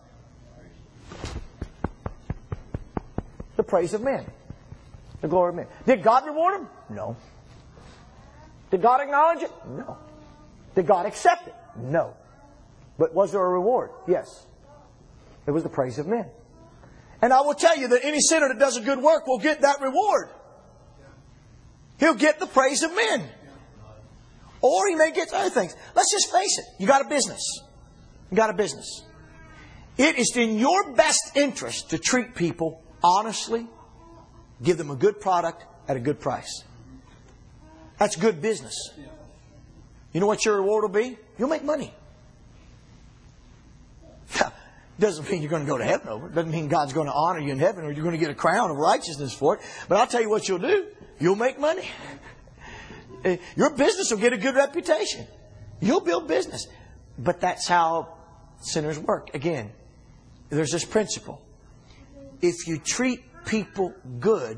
The praise of men. The glory of men. Did God reward them? No. Did God acknowledge it? No. Did God accept it? No. But was there a reward? Yes. It was the praise of men. And I will tell you that any sinner that does a good work will get that reward. He'll get the praise of men. Or he may get other things. Let's just face it. You got a business. You got a business. It is in your best interest to treat people honestly, give them a good product at a good price. That's good business. You know what your reward will be? You'll make money. Doesn't mean you're going to go to heaven over it. Doesn't mean God's going to honor you in heaven or you're going to get a crown of righteousness for it. But I'll tell you what you'll do. You'll make money. Your business will get a good reputation. You'll build business. But that's how sinners work. Again, there's this principle. If you treat people good,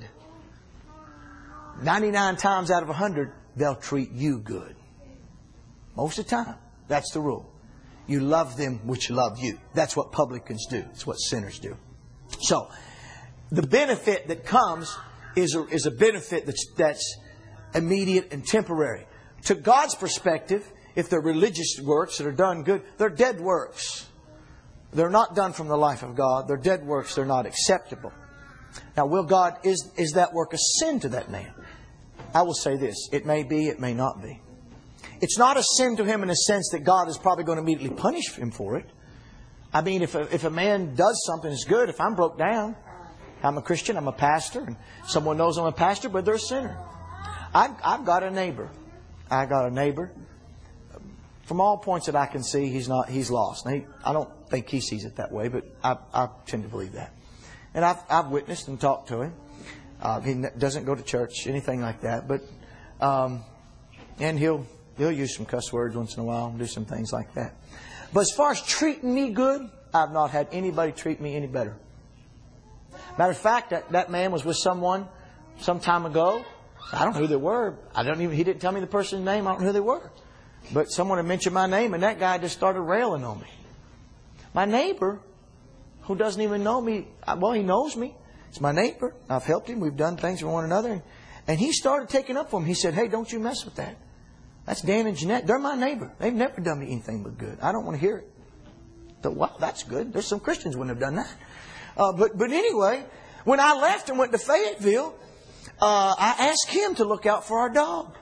ninety-nine times out of one hundred, they'll treat you good. Most of the time. That's the rule. You love them which love you. That's what publicans do. It's what sinners do. So, the benefit that comes is a, is a benefit that's, that's immediate and temporary. To God's perspective, if they're religious works that are done good, they're dead works. They're not done from the life of God. They're dead works. They're not acceptable. Now, will God, is, is that work a sin to that man? I will say this. It may be, it may not be. It's not a sin to him in the sense that God is probably going to immediately punish him for it. I mean, if a, if a man does something that's good, if I'm broke down, I'm a Christian, I'm a pastor, and someone knows I'm a pastor, but they're a sinner. I've, I've got a neighbor. I got a neighbor. From all points that I can see, he's not. He's lost. Now, he, I don't think he sees it that way, but I, I tend to believe that. And I've, I've witnessed and talked to him. Uh, he doesn't go to church, anything like that. But um, and he'll he'll use some cuss words once in a while, and do some things like that. But as far as treating me good, I've not had anybody treat me any better. Matter of fact, that, that man was with someone some time ago. I don't know who they were. I don't even. He didn't tell me the person's name. I don't know who they were. But someone had mentioned my name, and that guy just started railing on me. My neighbor, who doesn't even know me, well, he knows me. It's my neighbor. I've helped him. We've done things for one another. And he started taking up for him. He said, "Hey, don't you mess with that. That's Dan and Jeanette. They're my neighbor. They've never done me anything but good. I don't want to hear it." So, wow, that's good. There's some Christians who wouldn't have done that. Uh, but, but anyway, when I left and went to Fayetteville, uh, I asked him to look out for our dog.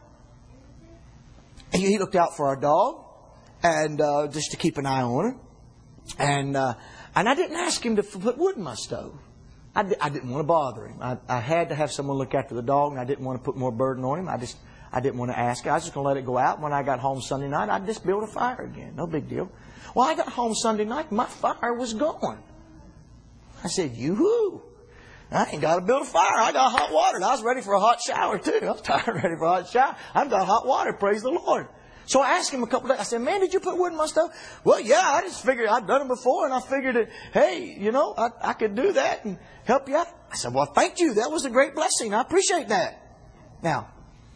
He looked out for our dog, and uh, just to keep an eye on her. And uh, and I didn't ask him to put wood in my stove. I, di- I didn't want to bother him. I, I had to have someone look after the dog, and I didn't want to put more burden on him. I just I didn't want to ask. I was just going to let it go out. When I got home Sunday night, I'd just build a fire again. No big deal. Well, I got home Sunday night, and my fire was gone. I said, "Yoo-hoo! I ain't got to build a fire. I got hot water." And I was ready for a hot shower, too. I was tired, ready for a hot shower. I've got hot water, praise the Lord. So I asked him a couple of days. I said, "Man, did you put wood in my stove?" "Well, yeah, I just figured I'd done it before, and I figured that, hey, you know, I, I could do that and help you out." I said, "Well, thank you. That was a great blessing. I appreciate that." Now,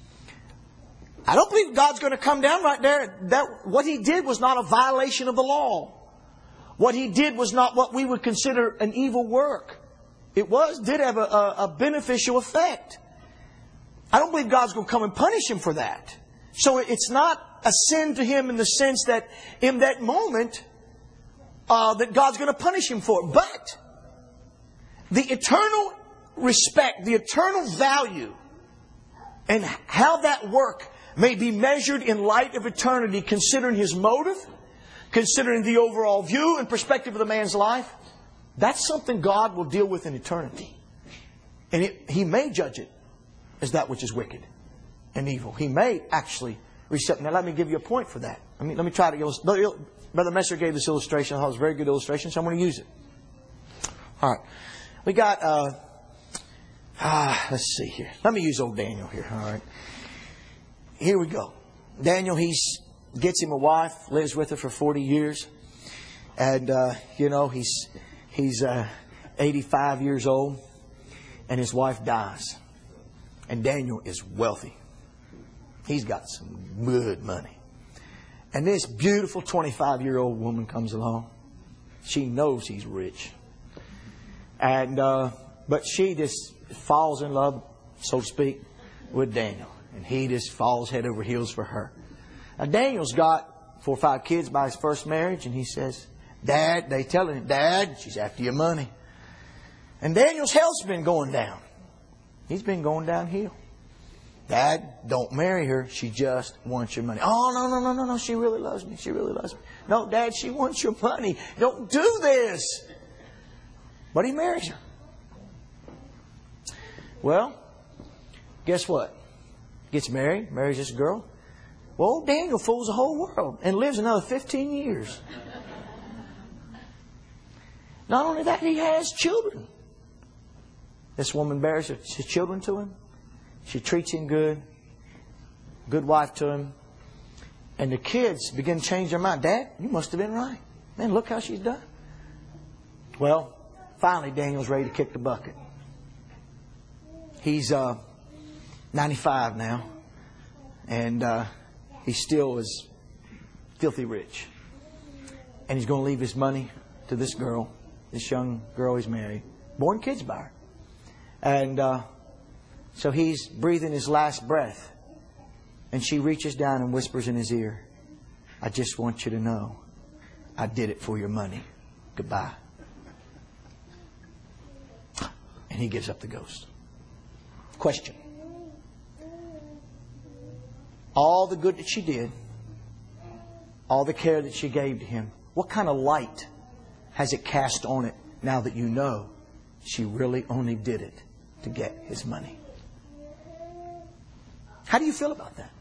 I don't believe God's going to come down right there. That what he did was not a violation of the law. What he did was not what we would consider an evil work. It was, did have a, a, a beneficial effect. I don't believe God's going to come and punish him for that. So it's not a sin to him in the sense that in that moment uh, that God's going to punish him for it. But the eternal respect, the eternal value, and how that work may be measured in light of eternity, considering his motive, considering the overall view and perspective of the man's life, that's something God will deal with in eternity. And it, he may judge it as that which is wicked and evil. He may actually reset. Now let me give you a point for that. I mean, let me try to illustrate. Brother Messer gave this illustration. I thought it was a very good illustration, so I'm going to use it. All right. We got, uh, ah, let's see here. Let me use old Daniel here. All right. Here we go. Daniel, he's gets him a wife, lives with her for forty years. And, uh, you know, he's, he's, uh, eighty-five years old. And his wife dies. And Daniel is wealthy. He's got some good money. And this beautiful twenty-five-year-old woman comes along. She knows he's rich. And, uh, but she just falls in love, so to speak, with Daniel. And he just falls head over heels for her. Now, Daniel's got four or five kids by his first marriage. And he says, Dad, they telling him, Dad, she's after your money. And Daniel's health's been going down. He's been going downhill. Dad, don't marry her. She just wants your money. Oh, no, no, no, no, no. She really loves me. She really loves me. No, Dad, she wants your money. Don't do this. But he marries her. Well, guess what? Gets married, marries this girl. Well, old Daniel fools the whole world and lives another fifteen years. Not only that, he has children. This woman bears his children to him. She treats him good. Good wife to him. And the kids begin to change their mind. Dad, you must have been right. Man, look how she's done. Well, finally Daniel's ready to kick the bucket. He's uh, ninety-five now. And uh, he still is filthy rich. And he's going to leave his money to this girl. This young girl he's married. Born kids by her. And uh, so he's breathing his last breath. And she reaches down and whispers in his ear, I just want you to know I did it for your money. Goodbye. And he gives up the ghost. Question. All the good that she did, all the care that she gave to him, what kind of light has it cast on it now that you know she really only did it to get his money? How do you feel about that?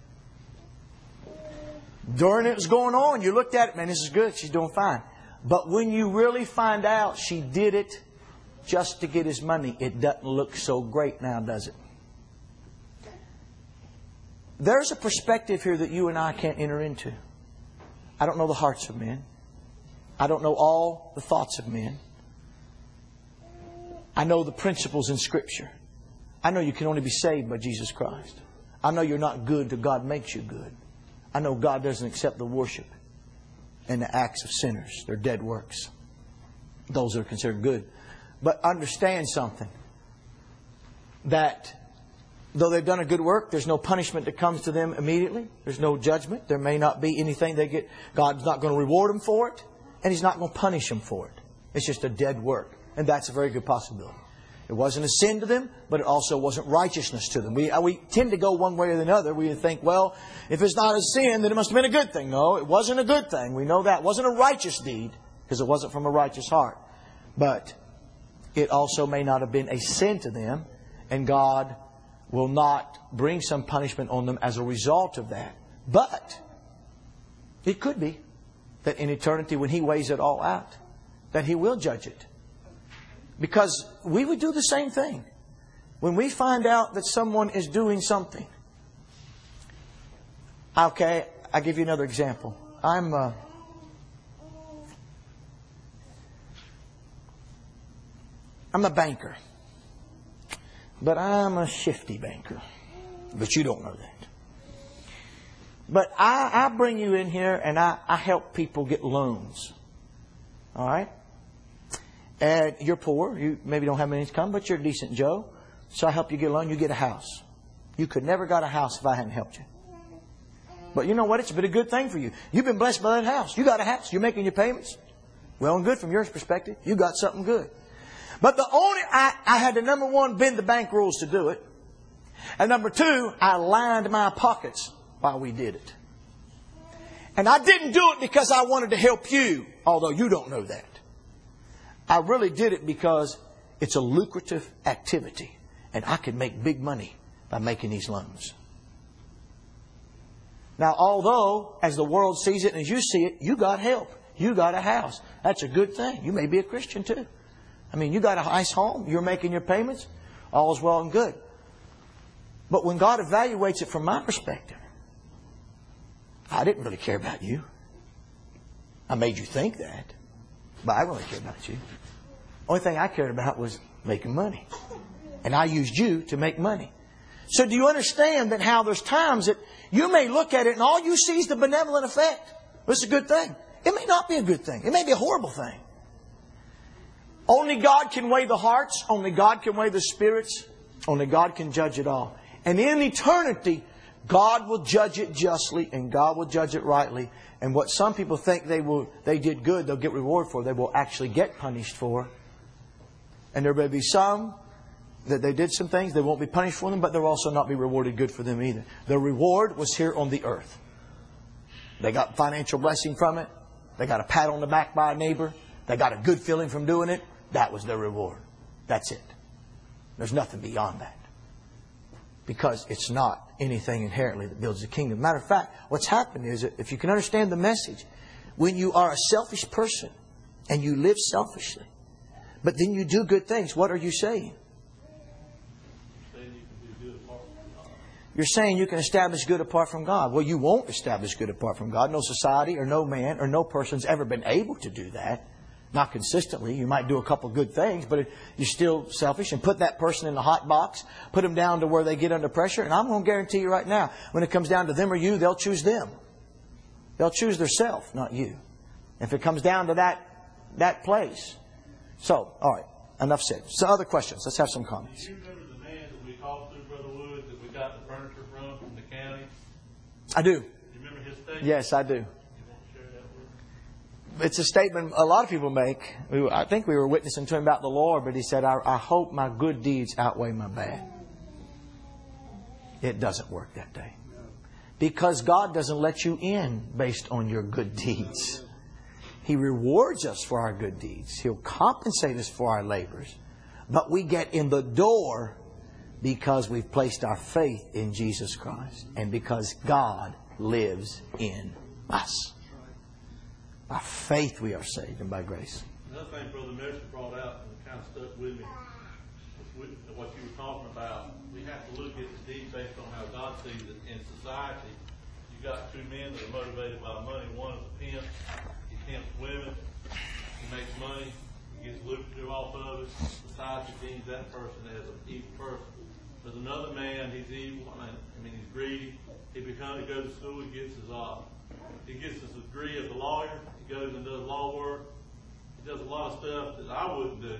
During it was going on, you looked at it, man, this is good, she's doing fine. But when you really find out she did it just to get his money, it doesn't look so great now, does it? There's a perspective here that you and I can't enter into. I don't know the hearts of men. I don't know all the thoughts of men. I know the principles in Scripture. I know you can only be saved by Jesus Christ. I know you're not good till God makes you good. I know God doesn't accept the worship and the acts of sinners. They're dead works. Those that are considered good. But understand something. That though they've done a good work, there's no punishment that comes to them immediately. There's no judgment. There may not be anything they get. God's not going to reward them for it. And He's not going to punish them for it. It's just a dead work. And that's a very good possibility. It wasn't a sin to them, but it also wasn't righteousness to them. We, we tend to go one way or the other. We think, well, if it's not a sin, then it must have been a good thing. No, it wasn't a good thing. We know that. It wasn't a righteous deed because it wasn't from a righteous heart. But it also may not have been a sin to them, and God will not bring some punishment on them as a result of that. But it could be that in eternity, when He weighs it all out, that He will judge it. Because we would do the same thing. When we find out that someone is doing something. Okay, I'll give you another example. I'm uh, I'm a banker. But I'm a shifty banker. But you don't know that. But I, I bring you in here and I, I help people get loans. All right? And you're poor. You maybe don't have any income, but you're a decent Joe. So I help you get a loan. You get a house. You could never got a house if I hadn't helped you. But you know what? It's been a good thing for you. You've been blessed by that house. You got a house. You're making your payments. Well and good from your perspective. You got something good. But the only, I, I had to, number one, bend the bank rules to do it. And number two, I lined my pockets while we did it. And I didn't do it because I wanted to help you, although you don't know that. I really did it because it's a lucrative activity. And I can make big money by making these loans. Now, although, as the world sees it and as you see it, you got help. You got a house. That's a good thing. You may be a Christian too. I mean, you got a nice home. You're making your payments. All is well and good. But when God evaluates it from my perspective, I didn't really care about you. I made you think that. But I really care about you. Only thing I cared about was making money. And I used you to make money. So do you understand that how there's times that you may look at it and all you see is the benevolent effect? It's a good thing. It may not be a good thing. It may be a horrible thing. Only God can weigh the hearts. Only God can weigh the spirits. Only God can judge it all. And in eternity, God will judge it justly and God will judge it rightly. And what some people think they will, they did good, they'll get reward for, they will actually get punished for. And there may be some that they did some things, they won't be punished for them, but they'll also not be rewarded good for them either. The reward was here on the earth. They got financial blessing from it. They got a pat on the back by a neighbor. They got a good feeling from doing it. That was their reward. That's it. There's nothing beyond that. Because it's not anything inherently that builds the kingdom. Matter of fact, what's happened is that if you can understand the message, when you are a selfish person and you live selfishly, but then you do good things, what are you saying? You're saying you can establish good apart from God. Well, you won't establish good apart from God. No society or no man or no person's ever been able to do that. Not consistently. You might do a couple good things, but you're still selfish. And put that person in the hot box. Put them down to where they get under pressure. And I'm going to guarantee you right now, when it comes down to them or you, they'll choose them. They'll choose their self, not you. If it comes down to that, that place. So, all right. Enough said. So other questions. Let's have some comments. Do you remember the man that we talked to, Brother Wood, that we got the furniture from, from the county? I do. Do you remember his statement? Yes, I do. You want to share that with us? It's a statement a lot of people make. We, I think we were witnessing to him about the Lord, but he said, I, I hope my good deeds outweigh my bad. It doesn't work that day. Because God doesn't let you in based on your good deeds. He rewards us for our good deeds. He'll compensate us for our labors. But we get in the door because we've placed our faith in Jesus Christ. And because God lives in us. By faith we are saved and by grace. Another thing Brother Mercer brought out and kind of stuck with me, with what you were talking about, we have to look at the deed based on how God sees it. In society, you got two men that are motivated by money. One is a pimp. He pimps women. He makes money. He gets lucrative off of it. Society deems that person as an evil person. There's another man, he's evil. I mean, he's greedy. He becomes, he goes to school, he gets his uh, he gets his degree as a lawyer. He goes and does law work. He does a lot of stuff that I wouldn't do.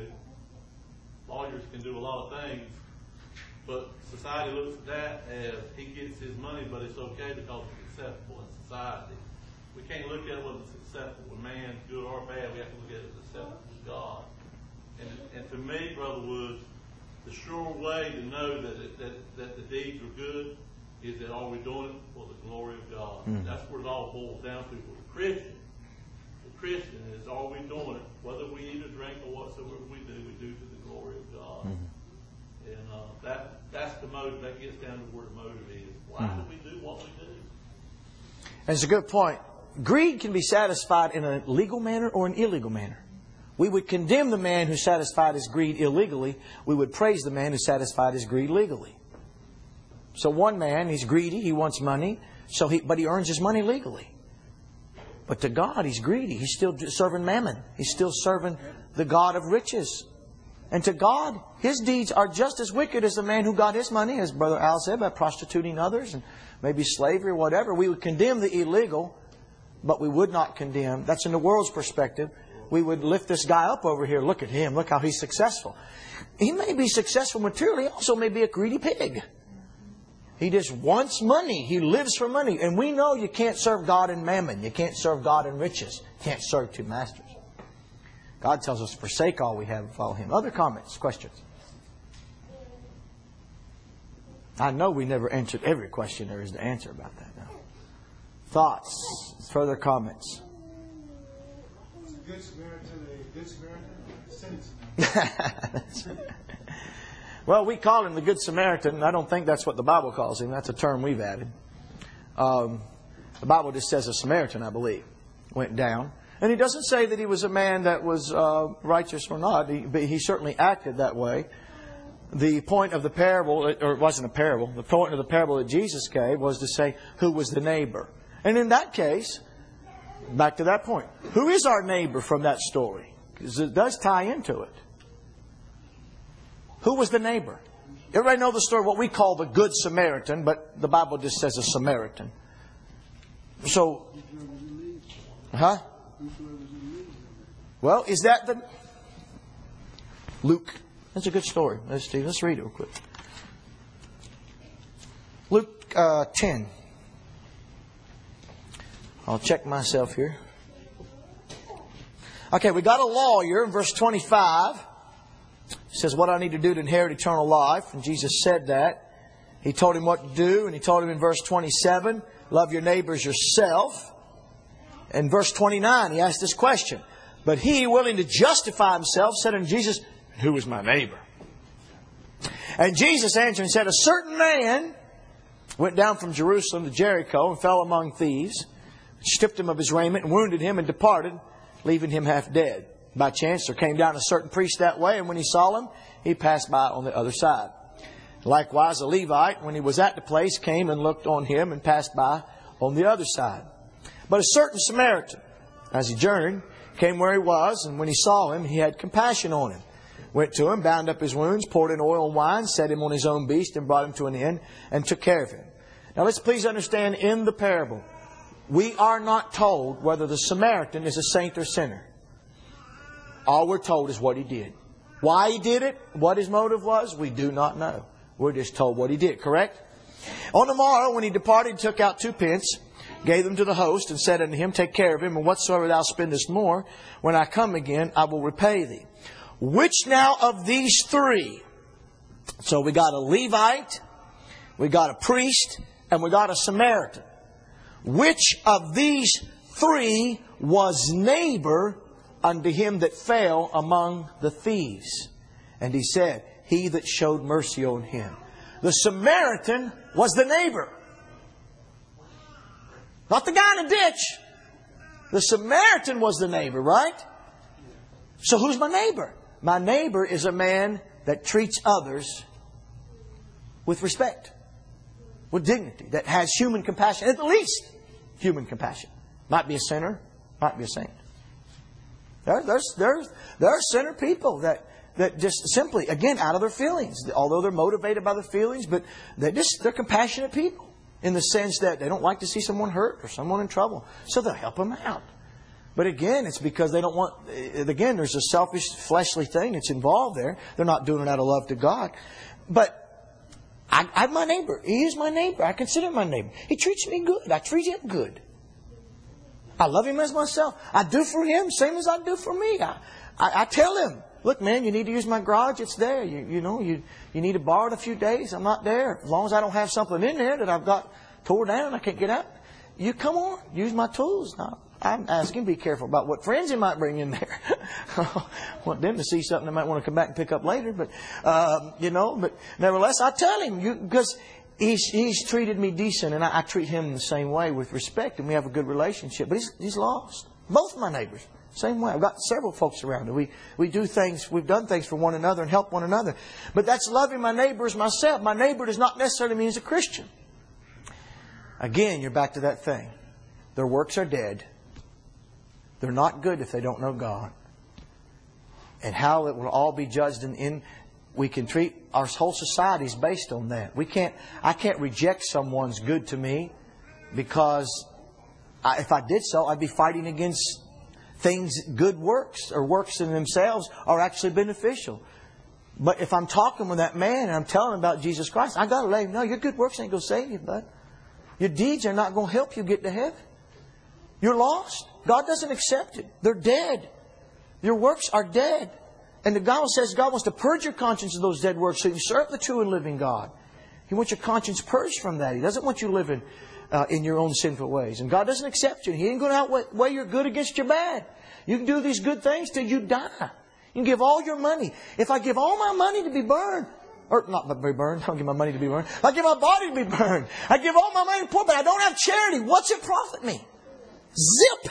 Lawyers can do a lot of things. But society looks at that as he gets his money, but it's okay because it's acceptable in society. We can't look at whether it's acceptable with man, good or bad. We have to look at it as acceptable with God. And, and to me, Brother Woods, the sure way to know that, it, that that the deeds are good is that are we doing it for the glory of God? Mm. That's what it all boils down to. For the Christian, the Christian is are we doing it, whether we eat or drink or whatsoever we do, we do to the glory of God. Mm. And uh, that that's the motive. That gets down to where the motive is. Why mm. do we do what we do? And it's a good point. Greed can be satisfied in a legal manner or an illegal manner. We would condemn the man who satisfied his greed illegally. We would praise the man who satisfied his greed legally. So one man, he's greedy. He wants money. So he, but he earns his money legally. But to God, he's greedy. He's still serving mammon. He's still serving the God of riches. And to God, his deeds are just as wicked as the man who got his money, as Brother Al said, by prostituting others and maybe slavery or whatever. We would condemn the illegal, but we would not condemn. That's in the world's perspective. We would lift this guy up over here. Look at him. Look how he's successful. He may be successful materially. He also may be a greedy pig. He just wants money. He lives for money. And we know you can't serve God in mammon. You can't serve God in riches. You can't serve two masters. God tells us to forsake all we have and follow Him. Other comments, questions? I know we never answered every question there is to answer about that now. Thoughts? Further comments? Was a good Samaritan a good Samaritan? Sentence. Well, we call him the Good Samaritan. I don't think that's what the Bible calls him. That's a term we've added. Um, the Bible just says a Samaritan, I believe, went down. And he doesn't say that he was a man that was uh, righteous or not. He, but he certainly acted that way. The point of the parable, or it wasn't a parable, the point of the parable that Jesus gave was to say, who was the neighbor? And in that case, back to that point, who is our neighbor from that story? Because it does tie into it. Who was the neighbor? Everybody know the story, what we call the Good Samaritan, but the Bible just says a Samaritan. So, huh? Well, is that the... Luke. That's a good story. Let's, let's read it real quick. Luke uh, ten. I'll check myself here. Okay, we got a lawyer in verse twenty-five. It says, what I need to do to inherit eternal life. And Jesus said that. He told him what to do. And He told him in verse twenty-seven, love your neighbors yourself. In verse twenty-nine, He asked this question. But he, willing to justify himself, said unto Jesus, who is my neighbor? And Jesus answered and said, a certain man went down from Jerusalem to Jericho and fell among thieves, stripped him of his raiment and wounded him and departed, leaving him half dead. By chance there came down a certain priest that way, and when he saw him, he passed by on the other side. Likewise a Levite, when he was at the place, came and looked on him and passed by on the other side. But a certain Samaritan, as he journeyed, came where he was, and when he saw him, he had compassion on him. Went to him, bound up his wounds, poured in oil and wine, set him on his own beast, and brought him to an inn, and took care of him. Now let's please understand, in the parable, we are not told whether the Samaritan is a saint or sinner. All we're told is what he did. Why he did it, what his motive was, we do not know. We're just told what he did, correct? On the morrow, when he departed, he took out two pence, gave them to the host, and said unto him, take care of him, and whatsoever thou spendest more, when I come again, I will repay thee. Which now of these three? So we got a Levite, we got a priest, and we got a Samaritan. Which of these three was neighbor unto him that fell among the thieves? And he said, he that showed mercy on him. The Samaritan was the neighbor. Not the guy in the ditch. The Samaritan was the neighbor, right? So who's my neighbor? My neighbor is a man that treats others with respect, with dignity, that has human compassion, at the least human compassion. Might be a sinner, might be a saint. There, there's, there's, there are sinner people that, that just simply, again, out of their feelings, although they're motivated by their feelings, but they're just, they're compassionate people in the sense that they don't like to see someone hurt or someone in trouble. So they'll help them out. But again, it's because they don't want... Again, there's a selfish, fleshly thing that's involved there. They're not doing it out of love to God. But I, I'm my neighbor. He is my neighbor. I consider him my neighbor. He treats me good. I treat him good. I love him as myself. I do for him same as I do for me. I, I, I tell him, look, man, you need to use my garage. It's there. You, you know, you, you need to borrow it a few days. I'm not there. As long as I don't have something in there that I've got tore down, I can't get out. You come on. Use my tools now. I'm asking, be careful about what friends he might bring in there. I want them to see something they might want to come back and pick up later. But, um, you know, but nevertheless, I tell him, you, because he's, he's treated me decent and I, I treat him the same way with respect and we have a good relationship. But he's, he's lost. Both of my neighbors, same way. I've got several folks around. We, we do things, we've done things for one another and help one another. But that's loving my neighbor as myself. My neighbor does not necessarily mean he's a Christian. Again, you're back to that thing. Their works are dead. They're not good if they don't know God. And how it will all be judged in, in we can treat our whole society is based on that. We can't I can't reject someone's good to me because I, if I did so, I'd be fighting against things, good works or works in themselves are actually beneficial. But if I'm talking with that man and I'm telling him about Jesus Christ, I got to let him know your good works ain't going to save you, bud. Your deeds are not going to help you get to heaven. You're lost. God doesn't accept it. They're dead. Your works are dead. And the Bible says God wants to purge your conscience of those dead works so you serve the true and living God. He wants your conscience purged from that. He doesn't want you living uh, in your own sinful ways. And God doesn't accept you. He ain't going to outweigh your good against your bad. You can do these good things till you die. You can give all your money. If I give all my money to be burned, or not to be burned, I don't give my money to be burned. I give my body to be burned. I give all my money to poor, but I don't have charity. What's it profit me? Zip.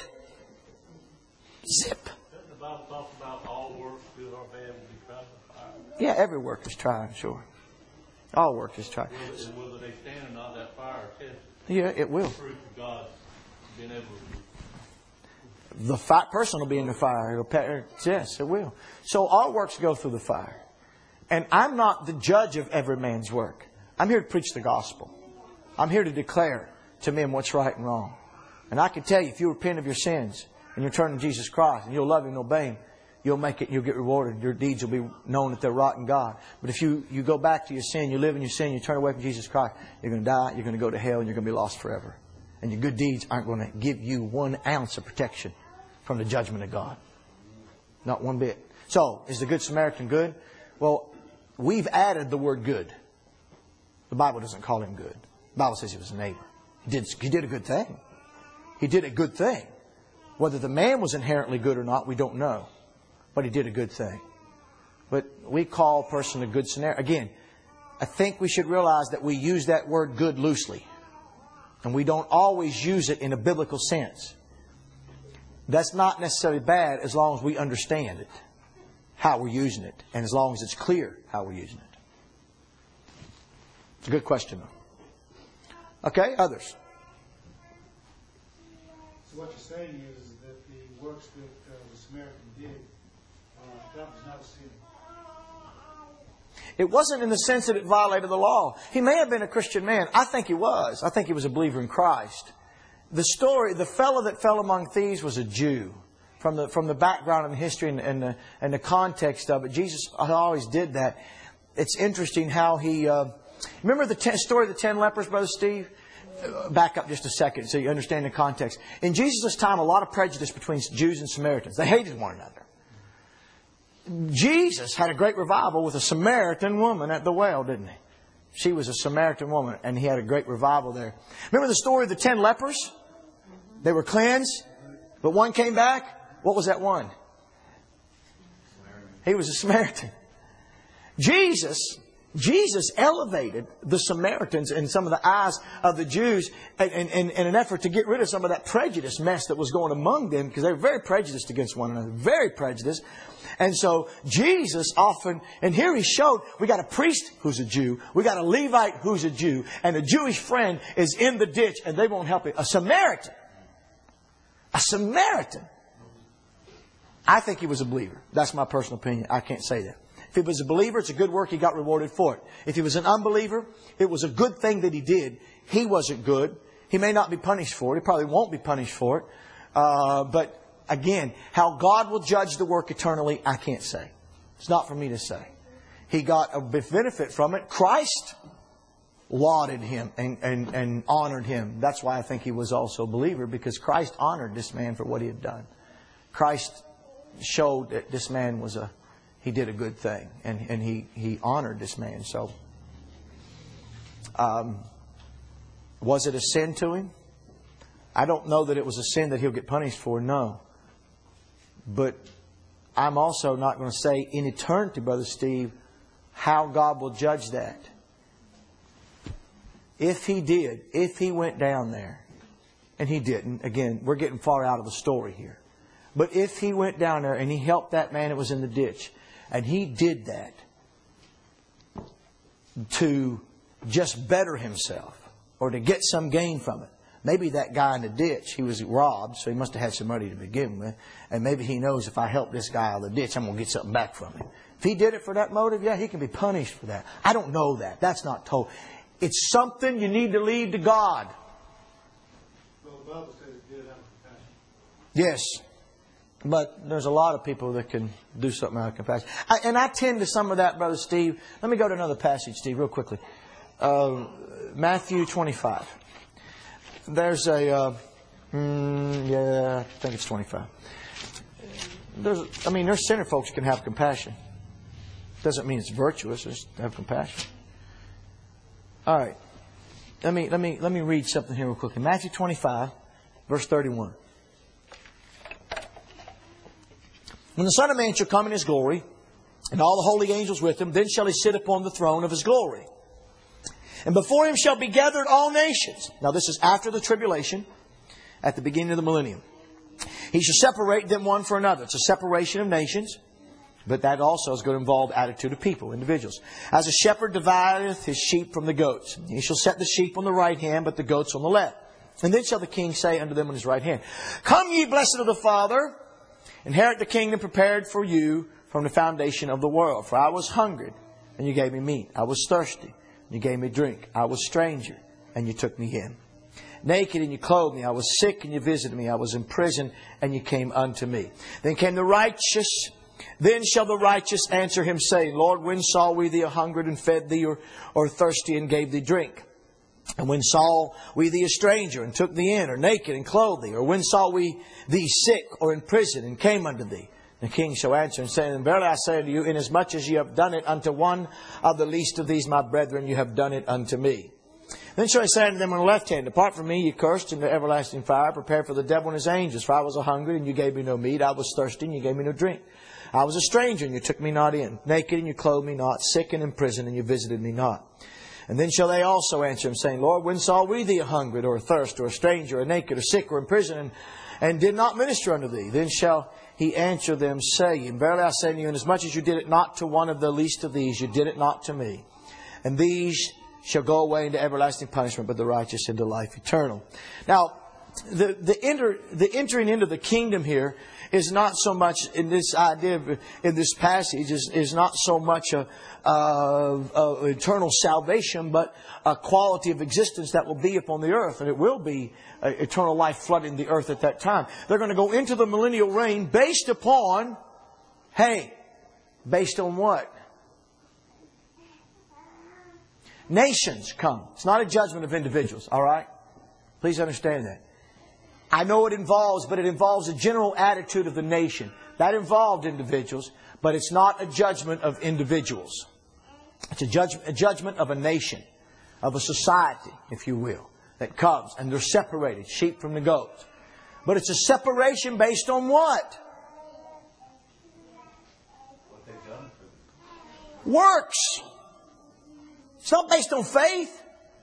Zip. Doesn't the Bible talk about all works, good or bad, will be tried by fire? Yeah, every work is tried, sure. All work is tried. Whether, whether they stand or not, that fire is tested. Yeah, it will. Proof of God being able to... The fire, person will be in the fire. It'll pe- yes, it will. So all works go through the fire. And I'm not the judge of every man's work. I'm here to preach the gospel. I'm here to declare to men what's right and wrong. And I can tell you, if you repent of your sins and you turn to Jesus Christ and you'll love Him and obey Him, you'll make it, you'll get rewarded. Your deeds will be known that they're right in God. But if you, you go back to your sin, you live in your sin, you turn away from Jesus Christ, you're going to die, you're going to go to hell, and you're going to be lost forever. And your good deeds aren't going to give you one ounce of protection from the judgment of God. Not one bit. So, is the Good Samaritan good? Well, we've added the word good. The Bible doesn't call him good. The Bible says he was a neighbor. He did, he did a good thing. He did a good thing. Whether the man was inherently good or not, we don't know. But he did a good thing. But we call a person a good Samaritan. Again, I think we should realize that we use that word good loosely. And we don't always use it in a biblical sense. That's not necessarily bad as long as we understand it, how we're using it, and as long as it's clear how we're using it. It's a good question, though. Okay, others. So what you're saying is that the works that uh, the Samaritan did, uh, that was not a sin. It wasn't in the sense that it violated the law. He may have been a Christian man. I think he was. I think he was a believer in Christ. The story, the fellow that fell among thieves was a Jew. From the from the background and the history and, and, the, and the context of it, Jesus always did that. It's interesting how he... Uh, remember the ten, story of the ten lepers, Brother Steve? Back up just a second so you understand the context. In Jesus' time, a lot of prejudice between Jews and Samaritans. They hated one another. Jesus had a great revival with a Samaritan woman at the well, didn't he? She was a Samaritan woman, and he had a great revival there. Remember the story of the ten lepers? They were cleansed, but one came back. What was that one? He was a Samaritan. Jesus, Jesus elevated the Samaritans in some of the eyes of the Jews in, in, in an effort to get rid of some of that prejudice mess that was going among them, because they were very prejudiced against one another. Very prejudiced. And so Jesus often, and here he showed, we got a priest who's a Jew, we got a Levite who's a Jew, and a Jewish friend is in the ditch and they won't help it. A Samaritan. A Samaritan. I think he was a believer. That's my personal opinion. I can't say that. If he was a believer, it's a good work. He got rewarded for it. If he was an unbeliever, it was a good thing that he did. He wasn't good. He may not be punished for it. He probably won't be punished for it. Uh, but again, how God will judge the work eternally, I can't say. It's not for me to say. He got a benefit from it. Christ lauded him and, and, and honored him. That's why I think he was also a believer, because Christ honored this man for what he had done. Christ showed that this man was a, he did a good thing, and, and he, he honored this man. So, um, was it a sin to him? I don't know that it was a sin that he'll get punished for, no. But I'm also not going to say in eternity, Brother Steve, how God will judge that. If he did, if he went down there, and he didn't, again, we're getting far out of the story here. But if he went down there and he helped that man that was in the ditch, and he did that to just better himself or to get some gain from it. Maybe that guy in the ditch, he was robbed, so he must have had some money to begin with. And maybe he knows if I help this guy out of the ditch, I'm going to get something back from him. If he did it for that motive, yeah, he can be punished for that. I don't know that. That's not told. It's something you need to leave to God. Well, the Bible says it did out of compassion. Yes. But there's a lot of people that can do something out of compassion. I, and I tend to some of that, Brother Steve. Let me go to another passage, Steve, real quickly. Uh, Matthew twenty-five. There's a, uh, mm, yeah, I think it's twenty-five. There's, I mean, there's sinner folks can have compassion. Doesn't mean it's virtuous, just have compassion. All right. Let me, let me, let me read something here real quickly. Matthew twenty-five, verse thirty-one. When the Son of Man shall come in His glory, and all the holy angels with Him, then shall He sit upon the throne of His glory. And before Him shall be gathered all nations. Now this is after the tribulation, at the beginning of the millennium. He shall separate them one for another. It's a separation of nations. But that also is going to involve attitude of people, individuals. As a shepherd divideth his sheep from the goats. He shall set the sheep on the right hand, but the goats on the left. And then shall the king say unto them on his right hand, Come ye blessed of the Father, inherit the kingdom prepared for you from the foundation of the world. For I was hungry, and you gave me meat. I was thirsty, and you gave me drink. I was stranger, and you took me in. Naked, and you clothed me. I was sick, and you visited me. I was in prison, and you came unto me. Then came the righteous Then shall the righteous answer him, saying, Lord, when saw we thee a hungered and fed thee, or, or thirsty and gave thee drink? And when saw we thee a stranger and took thee in, or naked and clothed thee? Or when saw we thee sick or in prison and came unto thee? The king shall answer and say, Verily I say unto you, inasmuch as ye have done it unto one of the least of these my brethren, you have done it unto me. Then shall he say unto them on the left hand, Depart from me, ye cursed, into everlasting fire, prepared for the devil and his angels. For I was a hungry, and you gave me no meat. I was thirsty, and you gave me no drink. I was a stranger, and you took me not in. Naked, and you clothed me not. Sick and in prison, and you visited me not. And then shall they also answer him, saying, Lord, when saw we thee a hungered, or a thirst, or a stranger, or naked, or sick, or in prison, and, and did not minister unto thee? Then shall he answer them, saying, Verily I say unto you, inasmuch as you did it not to one of the least of these, you did it not to me. And these shall go away into everlasting punishment, but the righteous into life eternal. Now, the the, enter, the entering into the kingdom here is not so much in this idea of, in this passage is, is not so much a, a, a eternal salvation, but a quality of existence that will be upon the earth, and it will be a, eternal life flooding the earth at that time. They're going to go into the millennial reign based upon, hey, based on what? Nations come. It's not a judgment of individuals, all right? Please understand that. I know it involves, but it involves a general attitude of the nation. That involved individuals, but it's not a judgment of individuals. It's a, judge, a judgment of a nation, of a society, if you will, that comes. And they're separated, sheep from the goats. But it's a separation based on what? What they've done for them. Works. It's not based on faith.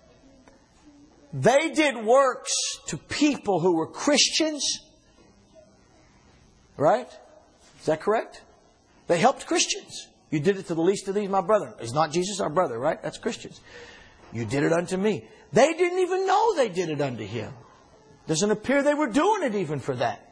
They did works to people who were Christians. Right? Is that correct? They helped Christians. You did it to the least of these, my brethren. Is not Jesus our brother, right? That's Christians. You did it unto me. They didn't even know they did it unto Him. Doesn't appear they were doing it even for that.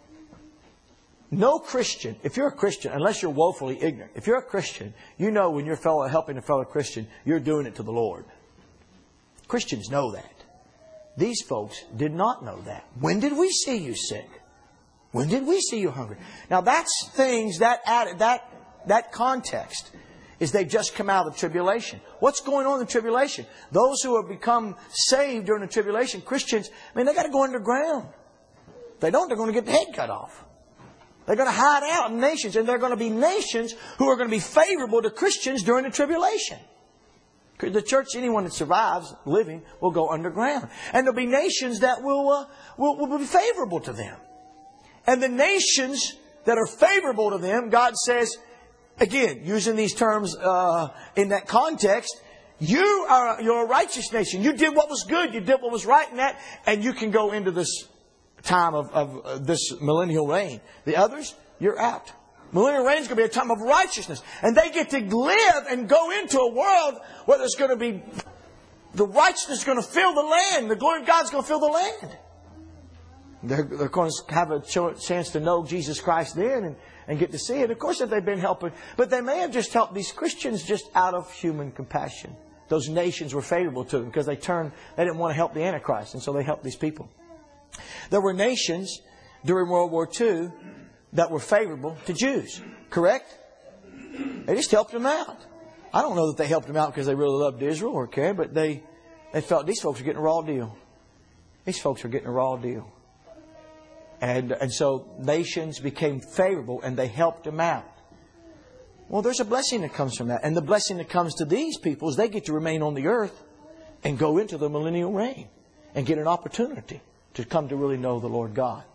No Christian, if you're a Christian, unless you're woefully ignorant, if you're a Christian, you know when you're fellow helping a fellow Christian, you're doing it to the Lord. Christians know that. These folks did not know that. When did we see you sick? When did we see you hungry? Now that's things, that that that context is they've just come out of the tribulation. What's going on in the tribulation? Those who have become saved during the tribulation, Christians, I mean, they got to go underground. If they don't, they're going to get the head cut off. They're going to hide out in nations, and they're going to be nations who are going to be favorable to Christians during the tribulation. The church, anyone that survives living, will go underground. And there'll be nations that will, uh, will, will be favorable to them. And the nations that are favorable to them, God says, again, using these terms uh, in that context, you are you're a righteous nation. You did what was good. You did what was right in that. And you can go into this time of, of uh, this millennial reign. The others, you're out. Millennial reign is going to be a time of righteousness. And they get to live and go into a world where there's going to be, the righteousness is going to fill the land. The glory of God is going to fill the land. They're, they're going to have a chance to know Jesus Christ then and, and get to see it. Of course, if they've been helping, but they may have just helped these Christians just out of human compassion. Those nations were favorable to them because they turned, they didn't want to help the Antichrist, and so they helped these people. There were nations during World War Two that were favorable to Jews. Correct? They just helped them out. I don't know that they helped them out because they really loved Israel or cared, but they, they felt these folks are getting a raw deal. These folks are getting a raw deal. And, and so nations became favorable and they helped them out. Well, there's a blessing that comes from that. And the blessing that comes to these people is they get to remain on the earth and go into the millennial reign and get an opportunity to come to really know the Lord God.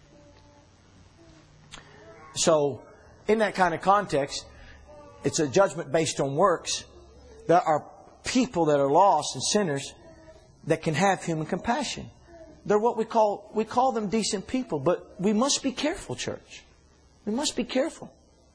So, in that kind of context, it's a judgment based on works. There are people that are lost and sinners that can have human compassion. They're what we call, we call them decent people, but we must be careful, church. We must be careful.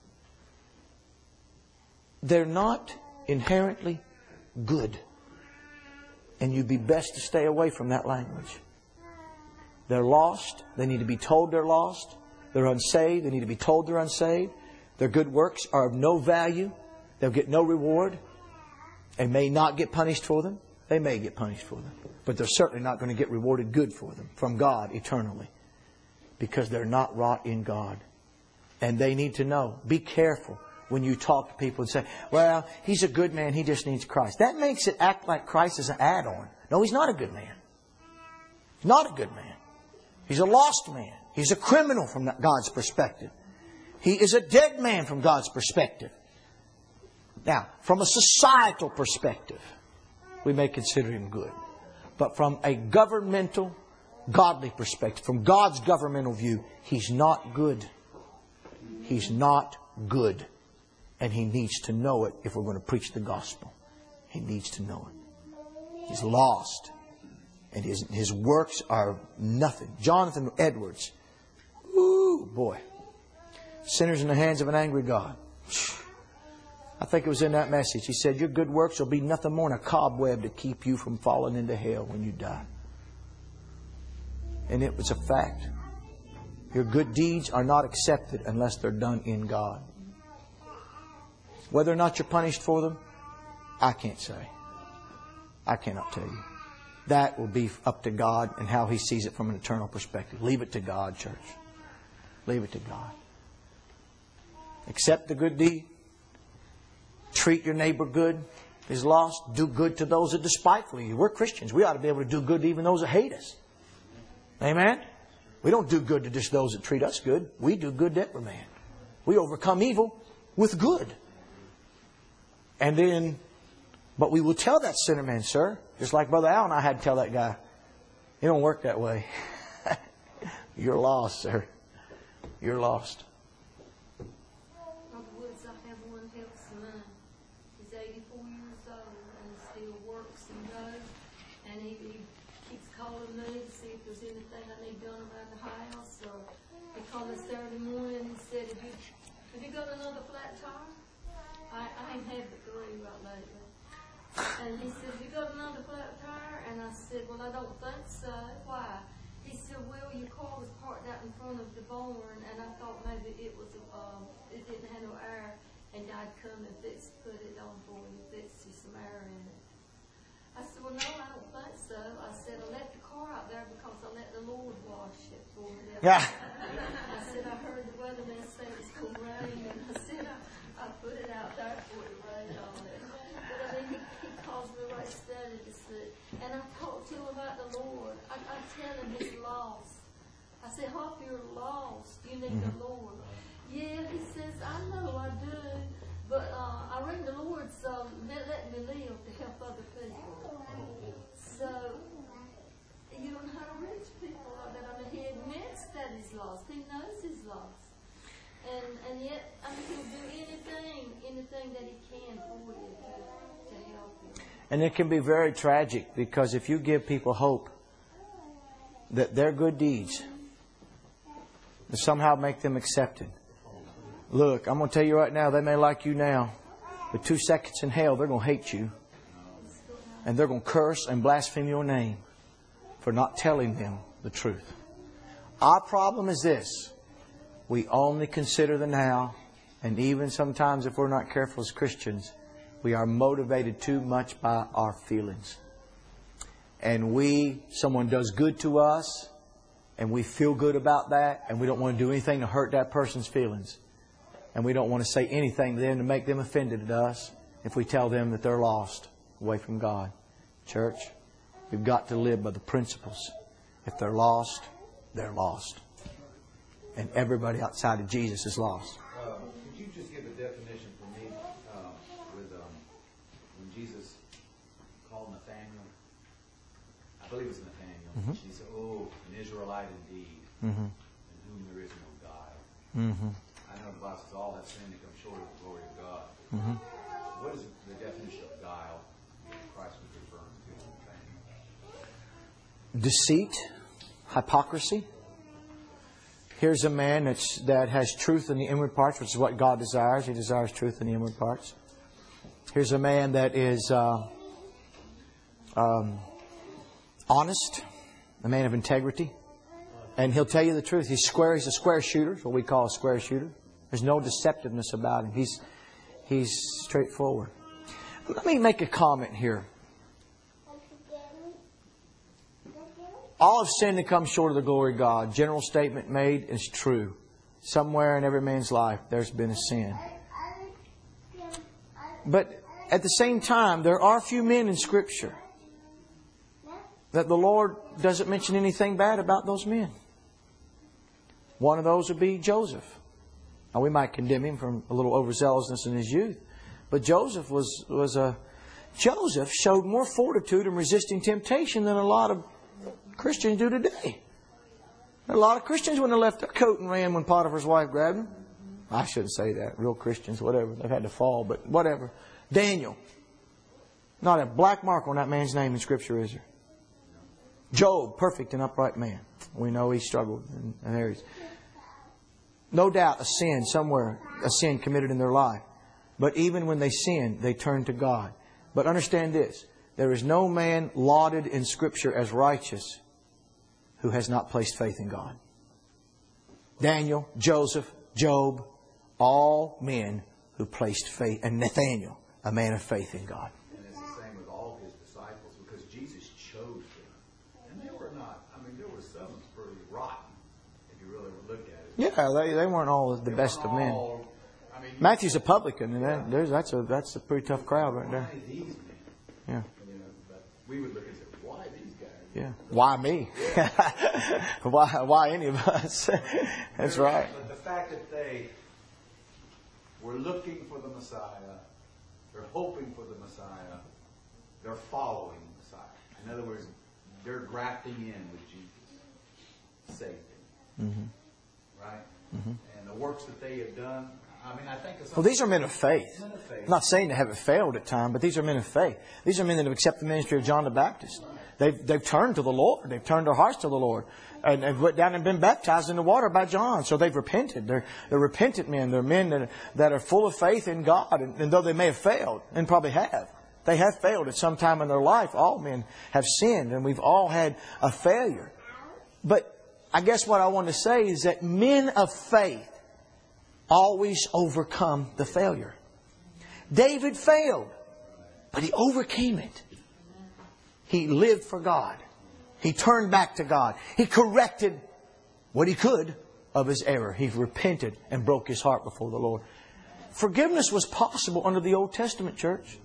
They're not inherently good. And you'd be best to stay away from that language. They're lost. They need to be told they're lost. They're unsaved. They need to be told they're unsaved. Their good works are of no value. They'll get no reward. They may not get punished for them. They may get punished for them. But they're certainly not going to get rewarded good for them from God eternally. Because they're not wrought in God. And they need to know. Be careful when you talk to people and say, well, he's a good man, he just needs Christ. That makes it act like Christ is an add-on. No, he's not a good man. He's not a good man. He's a lost man. He's a criminal from God's perspective. He is a dead man from God's perspective. Now, from a societal perspective, we may consider him good. But from a governmental, godly perspective, from God's governmental view, he's not good. He's not good. And he needs to know it if we're going to preach the gospel. He needs to know it. He's lost. And his, his works are nothing. Jonathan Edwards. Ooh, boy. Sinners in the hands of an angry God. I think it was in that message. He said, your good works will be nothing more than a cobweb to keep you from falling into hell when you die. And it was a fact. Your good deeds are not accepted unless they're done in God. Whether or not you're punished for them, I can't say. I cannot tell you. That will be up to God and how He sees it from an eternal perspective. Leave it to God, church. Leave it to God. Accept the good deed. Treat your neighbor good. Is lost. Do good to those that despitefully you. We're Christians. We ought to be able to do good to even those that hate us. Amen? We don't do good to just those that treat us good. We do good to every man. We overcome evil with good. And then, but we will tell that sinner man, sir, just like Brother Al and I had to tell that guy, it don't work that way. You're lost, sir. You're lost. On the woods, I have one helps mine. He's eighty-four years old and still works and goes. And he, he keeps calling me to see if there's anything I need done around the house. Or he called me Saturday morning and said, have you, have you got another flat tire? I, I ain't had but three right lately. And he said, have you got another flat tire? And I said, well, I don't think so. Why? He said, well, your car was parked out in front of the barn, and I thought maybe it was, um, it didn't have no air, and I'd come and fix, put it on for you, fix you some air in it. I said, well, no, I don't think so. I said, I left the car out there because I let the Lord wash it for me. Yeah. I said, I heard the weatherman say it's going to rain, and I said, I, I put it out there for it to rain on it. But I mean, he, he calls me right steady to sit. And I talk to him about the Lord. I, I tell him he's lost. I say, Hop, you're lost. You need mm-hmm. the Lord. Yeah, he says, I know I do. But uh, I read the Lord's um, let me live to help other people. So, you don't know how to reach people like that. I mean, he admits that he's lost. He knows he's lost. And and yet, I mean, he'll do anything, anything that he can for you to, to help you. And it can be very tragic because if you give people hope that their good deeds will somehow make them accepted. Look, I'm going to tell you right now, they may like you now, but two seconds in hell, they're going to hate you. And they're going to curse and blaspheme your name for not telling them the truth. Our problem is this. We only consider the now, and even sometimes if we're not careful as Christians, we are motivated too much by our feelings. And we, someone does good to us, and we feel good about that, and we don't want to do anything to hurt that person's feelings. And we don't want to say anything to them to make them offended at us if we tell them that they're lost away from God. Church, we've got to live by the principles. If they're lost, they're lost. And everybody outside of Jesus is lost. Uh, could you just give a definition for me uh, with um, when Jesus called Nathaniel? I believe it's Nathaniel. Mm-hmm. He said, "Oh, an Israelite indeed, mm-hmm. in whom there is no guile." Mm-hmm. I know the Bible says all have sinned and come short of the glory of God. Mm-hmm. What is the definition of guile that Christ was referring to in Nathaniel? Deceit, hypocrisy. Here's a man that's, that has truth in the inward parts, which is what God desires. He desires truth in the inward parts. Here's a man that is uh, um, honest, a man of integrity. And he'll tell you the truth. He's square. He's a square shooter, what we call a square shooter. There's no deceptiveness about him. He's, he's straightforward. Let me make a comment here. All have sinned and come short of the glory of God. General statement made is true. Somewhere in every man's life, there's been a sin. But at the same time, there are few men in Scripture that the Lord doesn't mention anything bad about those men. One of those would be Joseph. Now, we might condemn him for a little overzealousness in his youth. But Joseph was, was a... Joseph showed more fortitude in resisting temptation than a lot of Christians do today. A lot of Christians wouldn't have left their coat and ran when Potiphar's wife grabbed him. I shouldn't say that. Real Christians, whatever. They've had to fall, but whatever. Daniel. Not a black mark on that man's name in Scripture, is there? Job, perfect and upright man. We know he struggled in areas. No doubt a sin somewhere, a sin committed in their life. But even when they sin, they turn to God. But understand this. There is no man lauded in Scripture as righteous who has not placed faith in God. Daniel, Joseph, Job, all men who placed faith. And Nathaniel, a man of faith in God. And it's the same with all His disciples because Jesus chose them. And they were not, I mean, there were some pretty rotten if you really look at it. Yeah, they, they weren't all the They best weren't of men. all- I mean, you- Matthew's a publican, and that, there's, that's a that's a pretty tough crowd right there. Why these men? Yeah, You know, but we would look and say, why these guys? yeah. Why me? why why any of us? That's right. But the fact that they were looking for the Messiah, they're hoping for the Messiah, they're following the Messiah. In other words, they're grafting in with Jesus, saved them. Mm-hmm. Right? Mm-hmm. And the works that they have done, I mean, I think of Well, these are men of faith. Men of faith. I'm not saying they haven't failed at times, but these are men of faith. These are men that have accepted the ministry of John the Baptist. They've, they've turned to the Lord. They've turned their hearts to the Lord. And they've went down and been baptized in the water by John. So they've repented. They're, they're repentant men. They're men that, that are full of faith in God. And, and though they may have failed, and probably have, they have failed at some time in their life. All men have sinned, and we've all had a failure. But I guess what I want to say is that men of faith always overcome the failure. David failed, but he overcame it. He lived for God. He turned back to God. He corrected what he could of his error. He repented and broke his heart before the Lord. Forgiveness was possible under the Old Testament, church.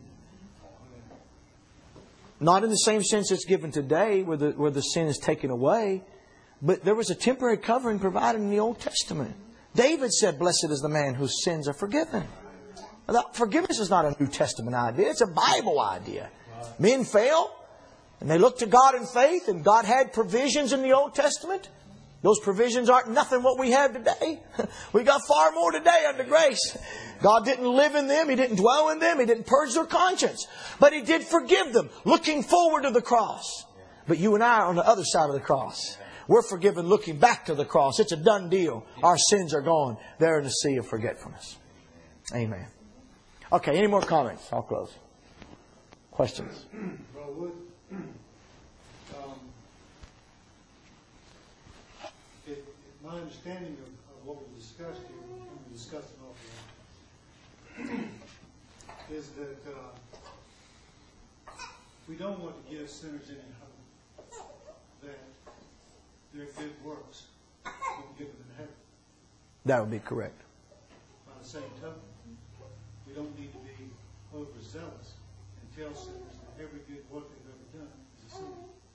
Not in the same sense it's given today, where the, where the sin is taken away. But there was a temporary covering provided in the Old Testament. David said, blessed is the man whose sins are forgiven. Now, forgiveness is not a New Testament idea. It's a Bible idea. Men fail, and they look to God in faith, and God had provisions in the Old Testament. Those provisions aren't nothing what we have today. We got far more today under grace. God didn't live in them. He didn't dwell in them. He didn't purge their conscience. But He did forgive them, looking forward to the cross. But you and I are on the other side of the cross. We're forgiven looking back to the cross. It's a done deal. Our sins are gone. They're in the sea of forgetfulness. Amen. Okay, any more comments? I'll close. Questions? Well, would, um, it, it, my understanding of, of what we discussed here, and we discussed an awful lot, is that uh, we don't want to give sinners any hope that their good works will get them in heaven. That would be correct. By the same token, we don't need to be overzealous and tell sinners that every good work they've ever done is a sin.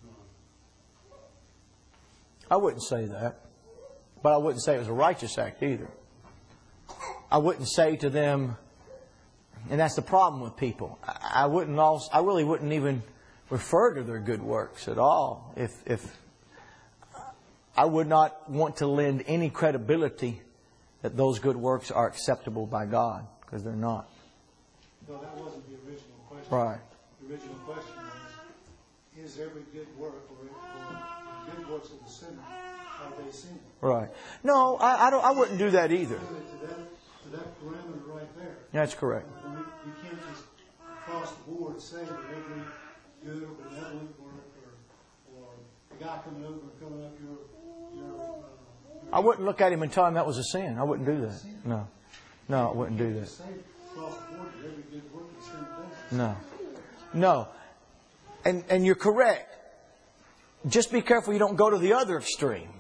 I wouldn't say that. But I wouldn't say it was a righteous act either. I wouldn't say to them, and that's the problem with people. I, I wouldn't also, I really wouldn't even refer to their good works at all. If, if I would not want to lend any credibility that those good works are acceptable by God, because they're not. No, that wasn't the original question. Right. The original question was, is every good work or, or the good works of the sinner, are they sin? Right. No, I, I don't. I wouldn't do that either. To that, to that parameter right there. That's correct. We, we can't just across the board say that every good or benevolent work or, or the guy coming over and filling up your, your, uh, your I wouldn't look at him and tell him that was a sin. I wouldn't do that. No. No, I wouldn't do that. say across the board that every good work is sin does. No. No. And and you're correct. Just be careful you don't go to the other extreme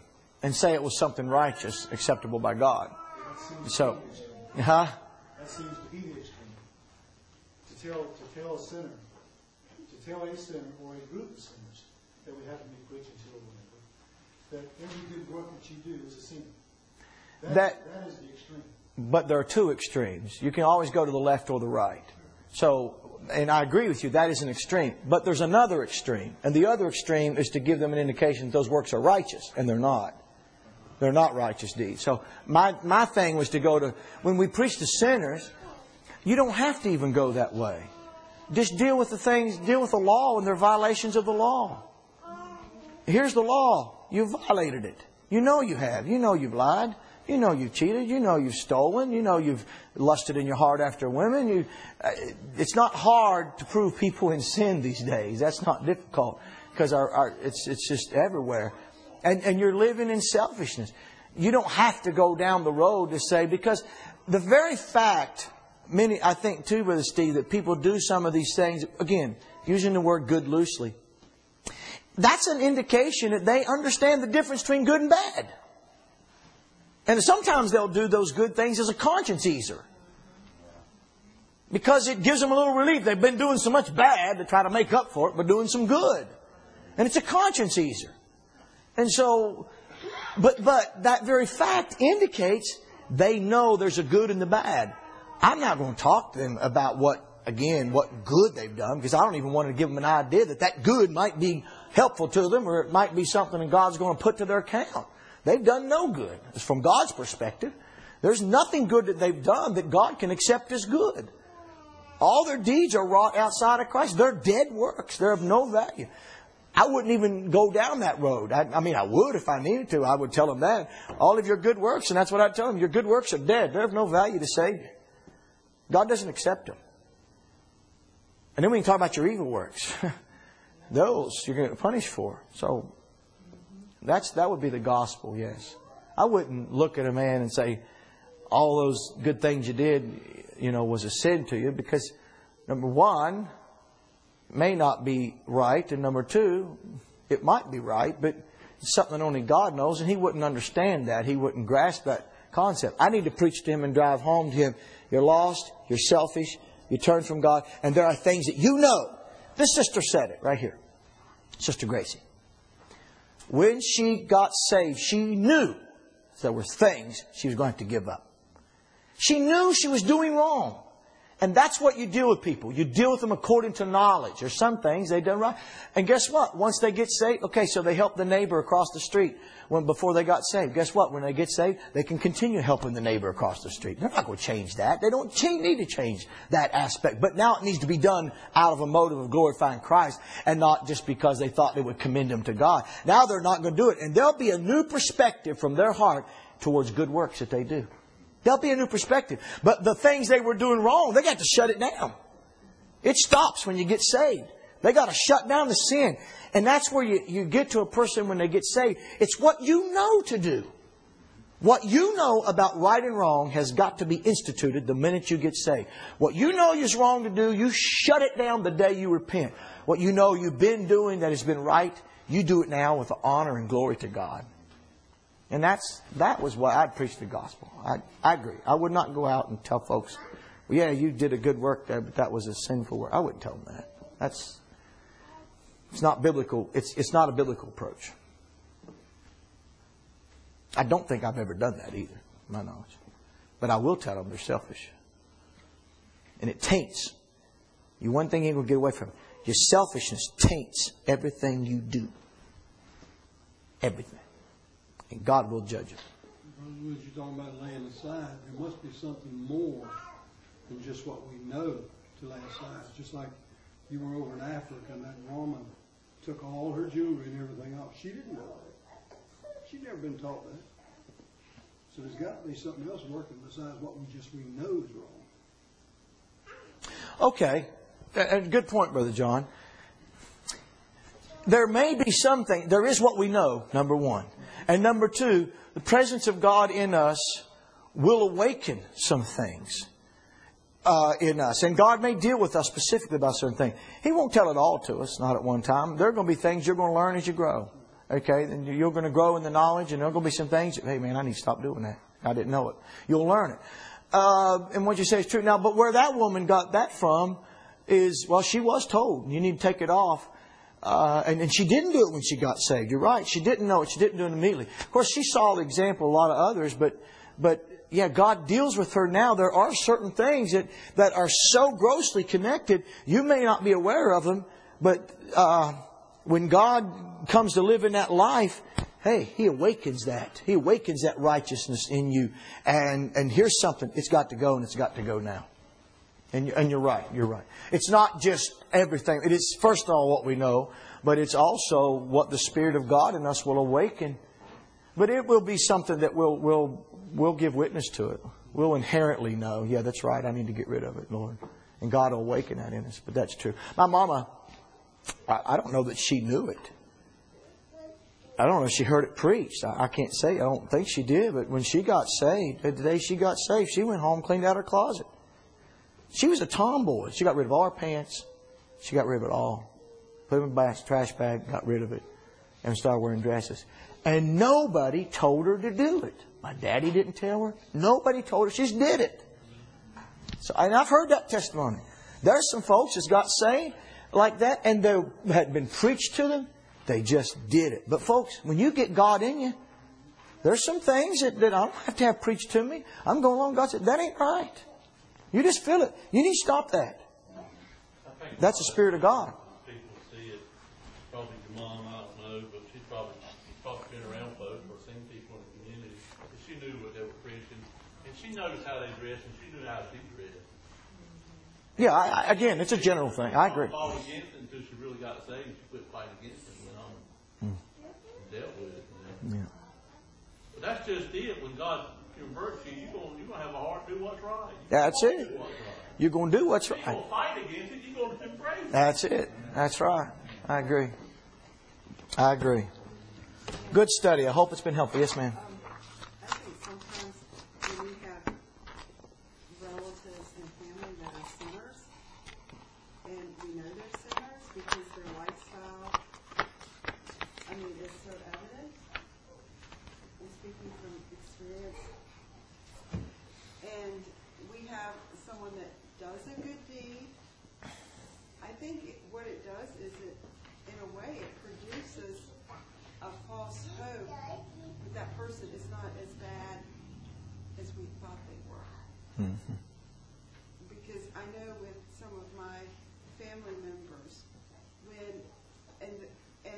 and say it was something righteous, acceptable by God. So, huh? That seems to be the extreme. To tell, to tell a sinner, to tell a sinner or a group of sinners that we have to be preaching to or whatever, that every good work that you do is a sin. That, That- that is the extreme. But there are two extremes. You can always go to the left or the right. So, and I agree with you, that is an extreme. But there's another extreme. And the other extreme is to give them an indication that those works are righteous. And they're not. They're not righteous deeds. So my, my thing was to go to, when we preach to sinners, you don't have to even go that way. Just deal with the things, deal with the law and their violations of the law. Here's the law. You violated it. You know you have. You know you've lied. You know you've cheated. You know you've stolen. You know you've lusted in your heart after women. You, uh, it's not hard to prove people in sin these days. That's not difficult because our, our, it's, it's just everywhere. And, and you're living in selfishness. You don't have to go down the road to say, because the very fact, many, I think too, Brother Steve, that people do some of these things, again, using the word good loosely, that's an indication that they understand the difference between good and bad. And sometimes they'll do those good things as a conscience easer. Because it gives them a little relief. They've been doing so much bad to try to make up for it, but doing some good. And it's a conscience easer. And so, but, but that very fact indicates they know there's a good and the bad. I'm not going to talk to them about what, again, what good they've done, because I don't even want to give them an idea that that good might be helpful to them, or it might be something that God's going to put to their account. They've done no good. From God's perspective, there's nothing good that they've done that God can accept as good. All their deeds are wrought outside of Christ. They're dead works. They're of no value. I wouldn't even go down that road. I, I mean, I would if I needed to. I would tell them that. All of your good works, and that's what I'd tell them, your good works are dead. They're of no value to save you. God doesn't accept them. And then we can talk about your evil works. Those you're going to get punished for. So that's that would be the gospel, yes. I wouldn't look at a man and say, all those good things you did, you know, was a sin to you, because number one, it may not be right, and number two, it might be right, but it's something only God knows, and He wouldn't understand that. He wouldn't grasp that concept. I need to preach to him and drive home to him, you're lost, you're selfish, you turn from God, and there are things that you know. This sister said it right here. Sister Gracie. When she got saved, she knew there were things she was going to give up. She knew she was doing wrong. And that's what you deal with people. You deal with them according to knowledge. There's some things they've done right. And guess what? Once they get saved, okay, so they helped the neighbor across the street when before they got saved. Guess what? When they get saved, they can continue helping the neighbor across the street. They're not going to change that. They don't change, need to change that aspect. But now it needs to be done out of a motive of glorifying Christ, and not just because they thought they would commend them to God. Now they're not going to do it. And there'll be a new perspective from their heart towards good works that they do. There'll be a new perspective. But the things they were doing wrong, they got to shut it down. It stops when you get saved. They got to shut down the sin. And that's where you, you get to a person when they get saved. It's what you know to do. What you know about right and wrong has got to be instituted the minute you get saved. What you know is wrong to do, you shut it down the day you repent. What you know you've been doing that has been right, you do it now with honor and glory to God. And that's that was why I preached the gospel. I, I agree. I would not go out and tell folks, well, yeah, you did a good work there, but that was a sinful work. I wouldn't tell them that. That's it's not biblical. It's it's not a biblical approach. I don't think I've ever done that either, to my knowledge. But I will tell them they're selfish. And it taints. You one thing you ain't gonna get away from. Your selfishness taints everything you do. Everything. And God will judge it. Brother Woods, you're talking about laying aside. There must be something more than just what we know to lay aside. It's just like you were over in Africa and that woman took all her jewelry and everything off. She didn't know that. She'd never been taught that. So there's got to be something else working besides what we just we know is wrong. Okay. A good point, Brother John. There may be something. There is what we know, number one. And number two, the presence of God in us will awaken some things uh, in us. And God may deal with us specifically about certain things. He won't tell it all to us, not at one time. There are going to be things you're going to learn as you grow. Okay, then you're going to grow in the knowledge, and there are going to be some things that, hey man, I need to stop doing that. I didn't know it. You'll learn it. Uh, and what you say is true. Now, but where that woman got that from is, well, she was told, you need to take it off. Uh, and, and she didn't do it when she got saved. You're right. She didn't know it. She didn't do it immediately. Of course, she saw the example of a lot of others, but, but yeah, God deals with her now. There are certain things that, that are so grossly connected, you may not be aware of them, but, uh, when God comes to live in that life, hey, He awakens that. He awakens that righteousness in you. And, and here's something. It's got to go, and it's got to go now. And, and you're right. You're right. It's not just everything. It is, first of all, what we know, but it's also what the Spirit of God in us will awaken. But it will be something that we'll, we'll, we'll give witness to it. We'll inherently know, yeah, that's right. I need to get rid of it, Lord. And God will awaken that in us. But that's true. My mama, I, I don't know that she knew it. I don't know if she heard it preached. I, I can't say. I don't think she did. But when she got saved, the day she got saved, she went home, cleaned out her closet. She was a tomboy. She got rid of all her pants. She got rid of it all. Put them in a trash bag, got rid of it, and started wearing dresses. And nobody told her to do it. My daddy didn't tell her. Nobody told her. She just did it. So, and I've heard that testimony. There's some folks that's got saved like that, and they had been preached to them. They just did it. But folks, when you get God in you, there's some things that, that I don't have to have preached to me. I'm going along. God said, that ain't right. You just feel it. You need to stop that. That's the Spirit of God. People see it. Probably your mom, I don't know, but she's probably, she's probably been around folks or seen people in the community. But she knew what they were preaching. And she noticed how they dressed, and she knew how she dressed. Yeah, I, I, again, it's a general thing. I agree. She fought against it until she really got saved. She quit fighting against it and went on and dealt with it. You know? Yeah. But that's just it. When God converts you, you're going you're going to have a heart to do what's right. That's it. Do what's right. You're going to do what's You're going right. to fight against it. You're going to embrace it. That's it. That's right. I agree. I agree. Good study. I hope it's been helpful. Yes, ma'am. Um, I think sometimes when we have relatives and family that are sinners, and we know they're sinners because their lifestyle, I mean, is so evident. I'm speaking from experience. And we have someone that does a good deed. I think it, what it does is it, in a way, it produces a false hope that that person is not as bad as we thought they were. Mm-hmm. Because I know with some of my family members, when, and, and,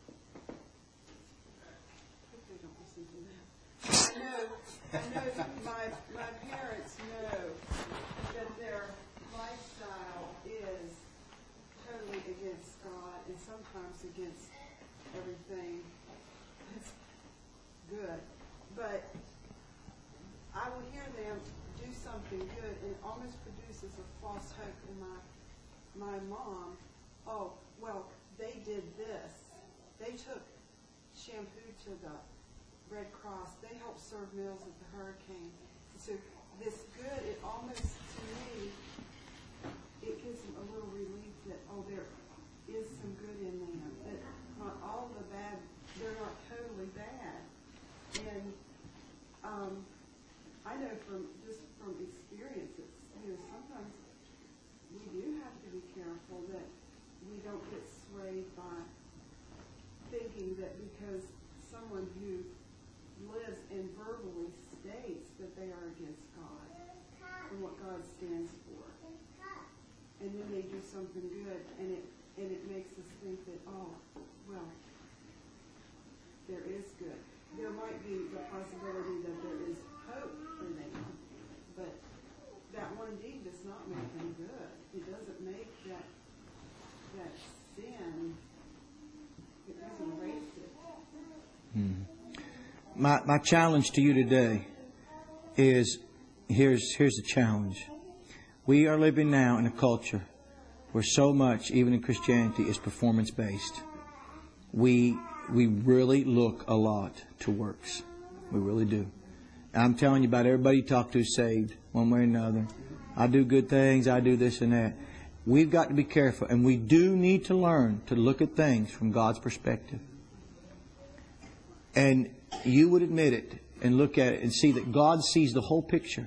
I hope they don't listen to that. I know, I know that my, my parents know that their lifestyle is totally against God and sometimes against everything that's good. But I will hear them do something good and it almost produces a false hope in my my mom. Oh, well, they did this. They took shampoo to the Red Cross. They helped serve meals at the hurricane. So this good, it almost, to me, it gives them a little relief that, oh, there is some good in them. That not all the bad, they're not totally bad. And um, I know from just from experience, it's, you know, sometimes we do have to be careful that we don't get swayed by thinking that because someone who lives and verbally states that they are against God and what God stands for, and then they do something good, and it and it makes us think that, oh, well, there is good. There might be the possibility that there is hope for them, but that one deed does not make them good. It doesn't make that that sin. It doesn't erase it. Hmm. My my challenge to you today is here's here's the challenge. We are living now in a culture where so much, even in Christianity, is performance based. We we really look a lot to works. We really do. I'm telling you about everybody you talk to is saved one way or another. I do good things. I do this and that. We've got to be careful, and we do need to learn to look at things from God's perspective. and you would admit it and look at it and see that God sees the whole picture.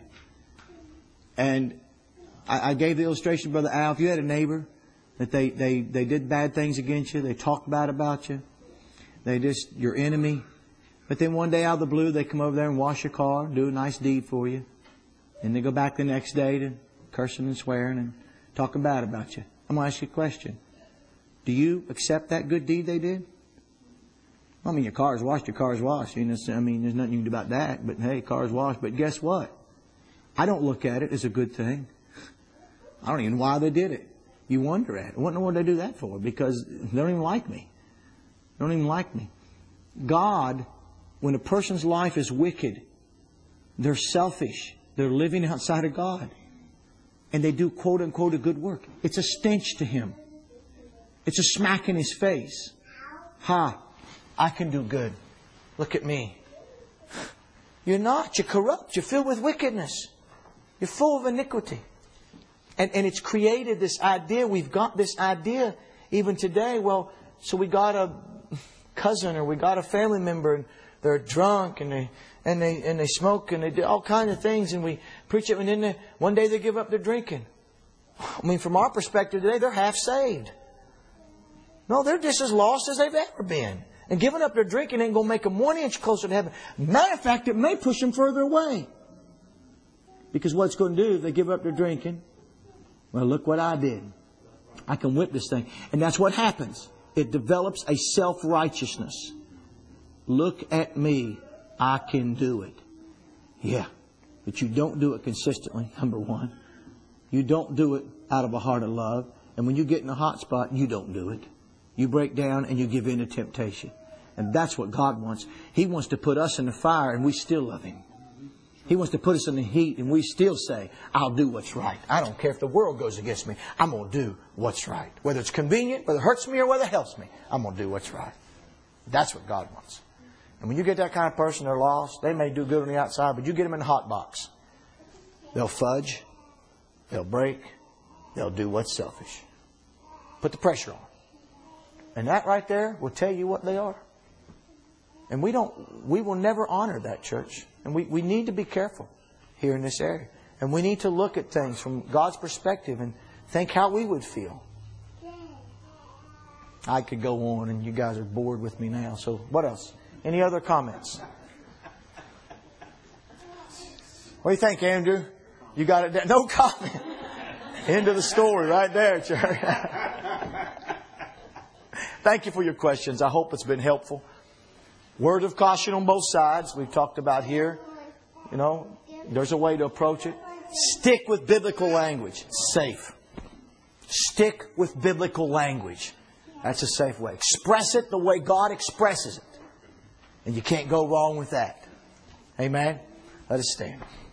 And I, I gave the illustration, Brother Al, if you had a neighbor that they, they, they did bad things against you, they talked bad about you, they just, your enemy, but then one day out of the blue they come over there and wash your car, do a nice deed for you, and they go back the next day to cursing and swearing and talking bad about you. I'm going to ask you a question. Do you accept that good deed they did? I mean, your car's washed, your car's washed. You know, I mean, there's nothing you can do about that. But hey, car's washed. But guess what? I don't look at it as a good thing. I don't even know why they did it. You wonder at it. I wonder what they do that for. Because they don't even like me. They don't even like me. God, when a person's life is wicked, they're selfish. They're living outside of God. And they do quote unquote a good work. It's a stench to Him. It's a smack in His face. Ha! I can do good. Look at me. You're not. You're corrupt. You're filled with wickedness. You're full of iniquity. And, and it's created this idea. We've got this idea even today. Well, so we got a cousin or we got a family member and they're drunk and they and they and they smoke and they do all kinds of things and we preach it and then they, one day they give up their drinking. I mean, from our perspective today, they're half saved. No, they're just as lost as they've ever been. And giving up their drinking ain't going to make them one inch closer to heaven. Matter of fact, it may push them further away. Because what it's going to do if they give up their drinking, well, look what I did. I can whip this thing. And that's what happens. It develops a self-righteousness. Look at me. I can do it. Yeah. But you don't do it consistently, number one. You don't do it out of a heart of love. And when you get in a hot spot, you don't do it. You break down and you give in to temptation. And that's what God wants. He wants to put us in the fire and we still love Him. He wants to put us in the heat and we still say, I'll do what's right. I don't care if the world goes against me. I'm going to do what's right. Whether it's convenient, whether it hurts me or whether it helps me. I'm going to do what's right. That's what God wants. And when you get that kind of person, they're lost. They may do good on the outside, but you get them in the hot box. They'll fudge. They'll break. They'll do what's selfish. Put the pressure on. And that right there will tell you what they are. And we don't, we will never honor that, church. And we, we need to be careful here in this area. And we need to look at things from God's perspective and think how we would feel. I could go on and you guys are bored with me now. So what else? Any other comments? What do you think, Andrew? You got it down? No comment. End of the story right there, church. Thank you for your questions. I hope it's been helpful. Word of caution on both sides. We've talked about here. You know, there's a way to approach it. Stick with biblical language. Safe. Stick with biblical language. That's a safe way. Express it the way God expresses it. And you can't go wrong with that. Amen? Let us stand.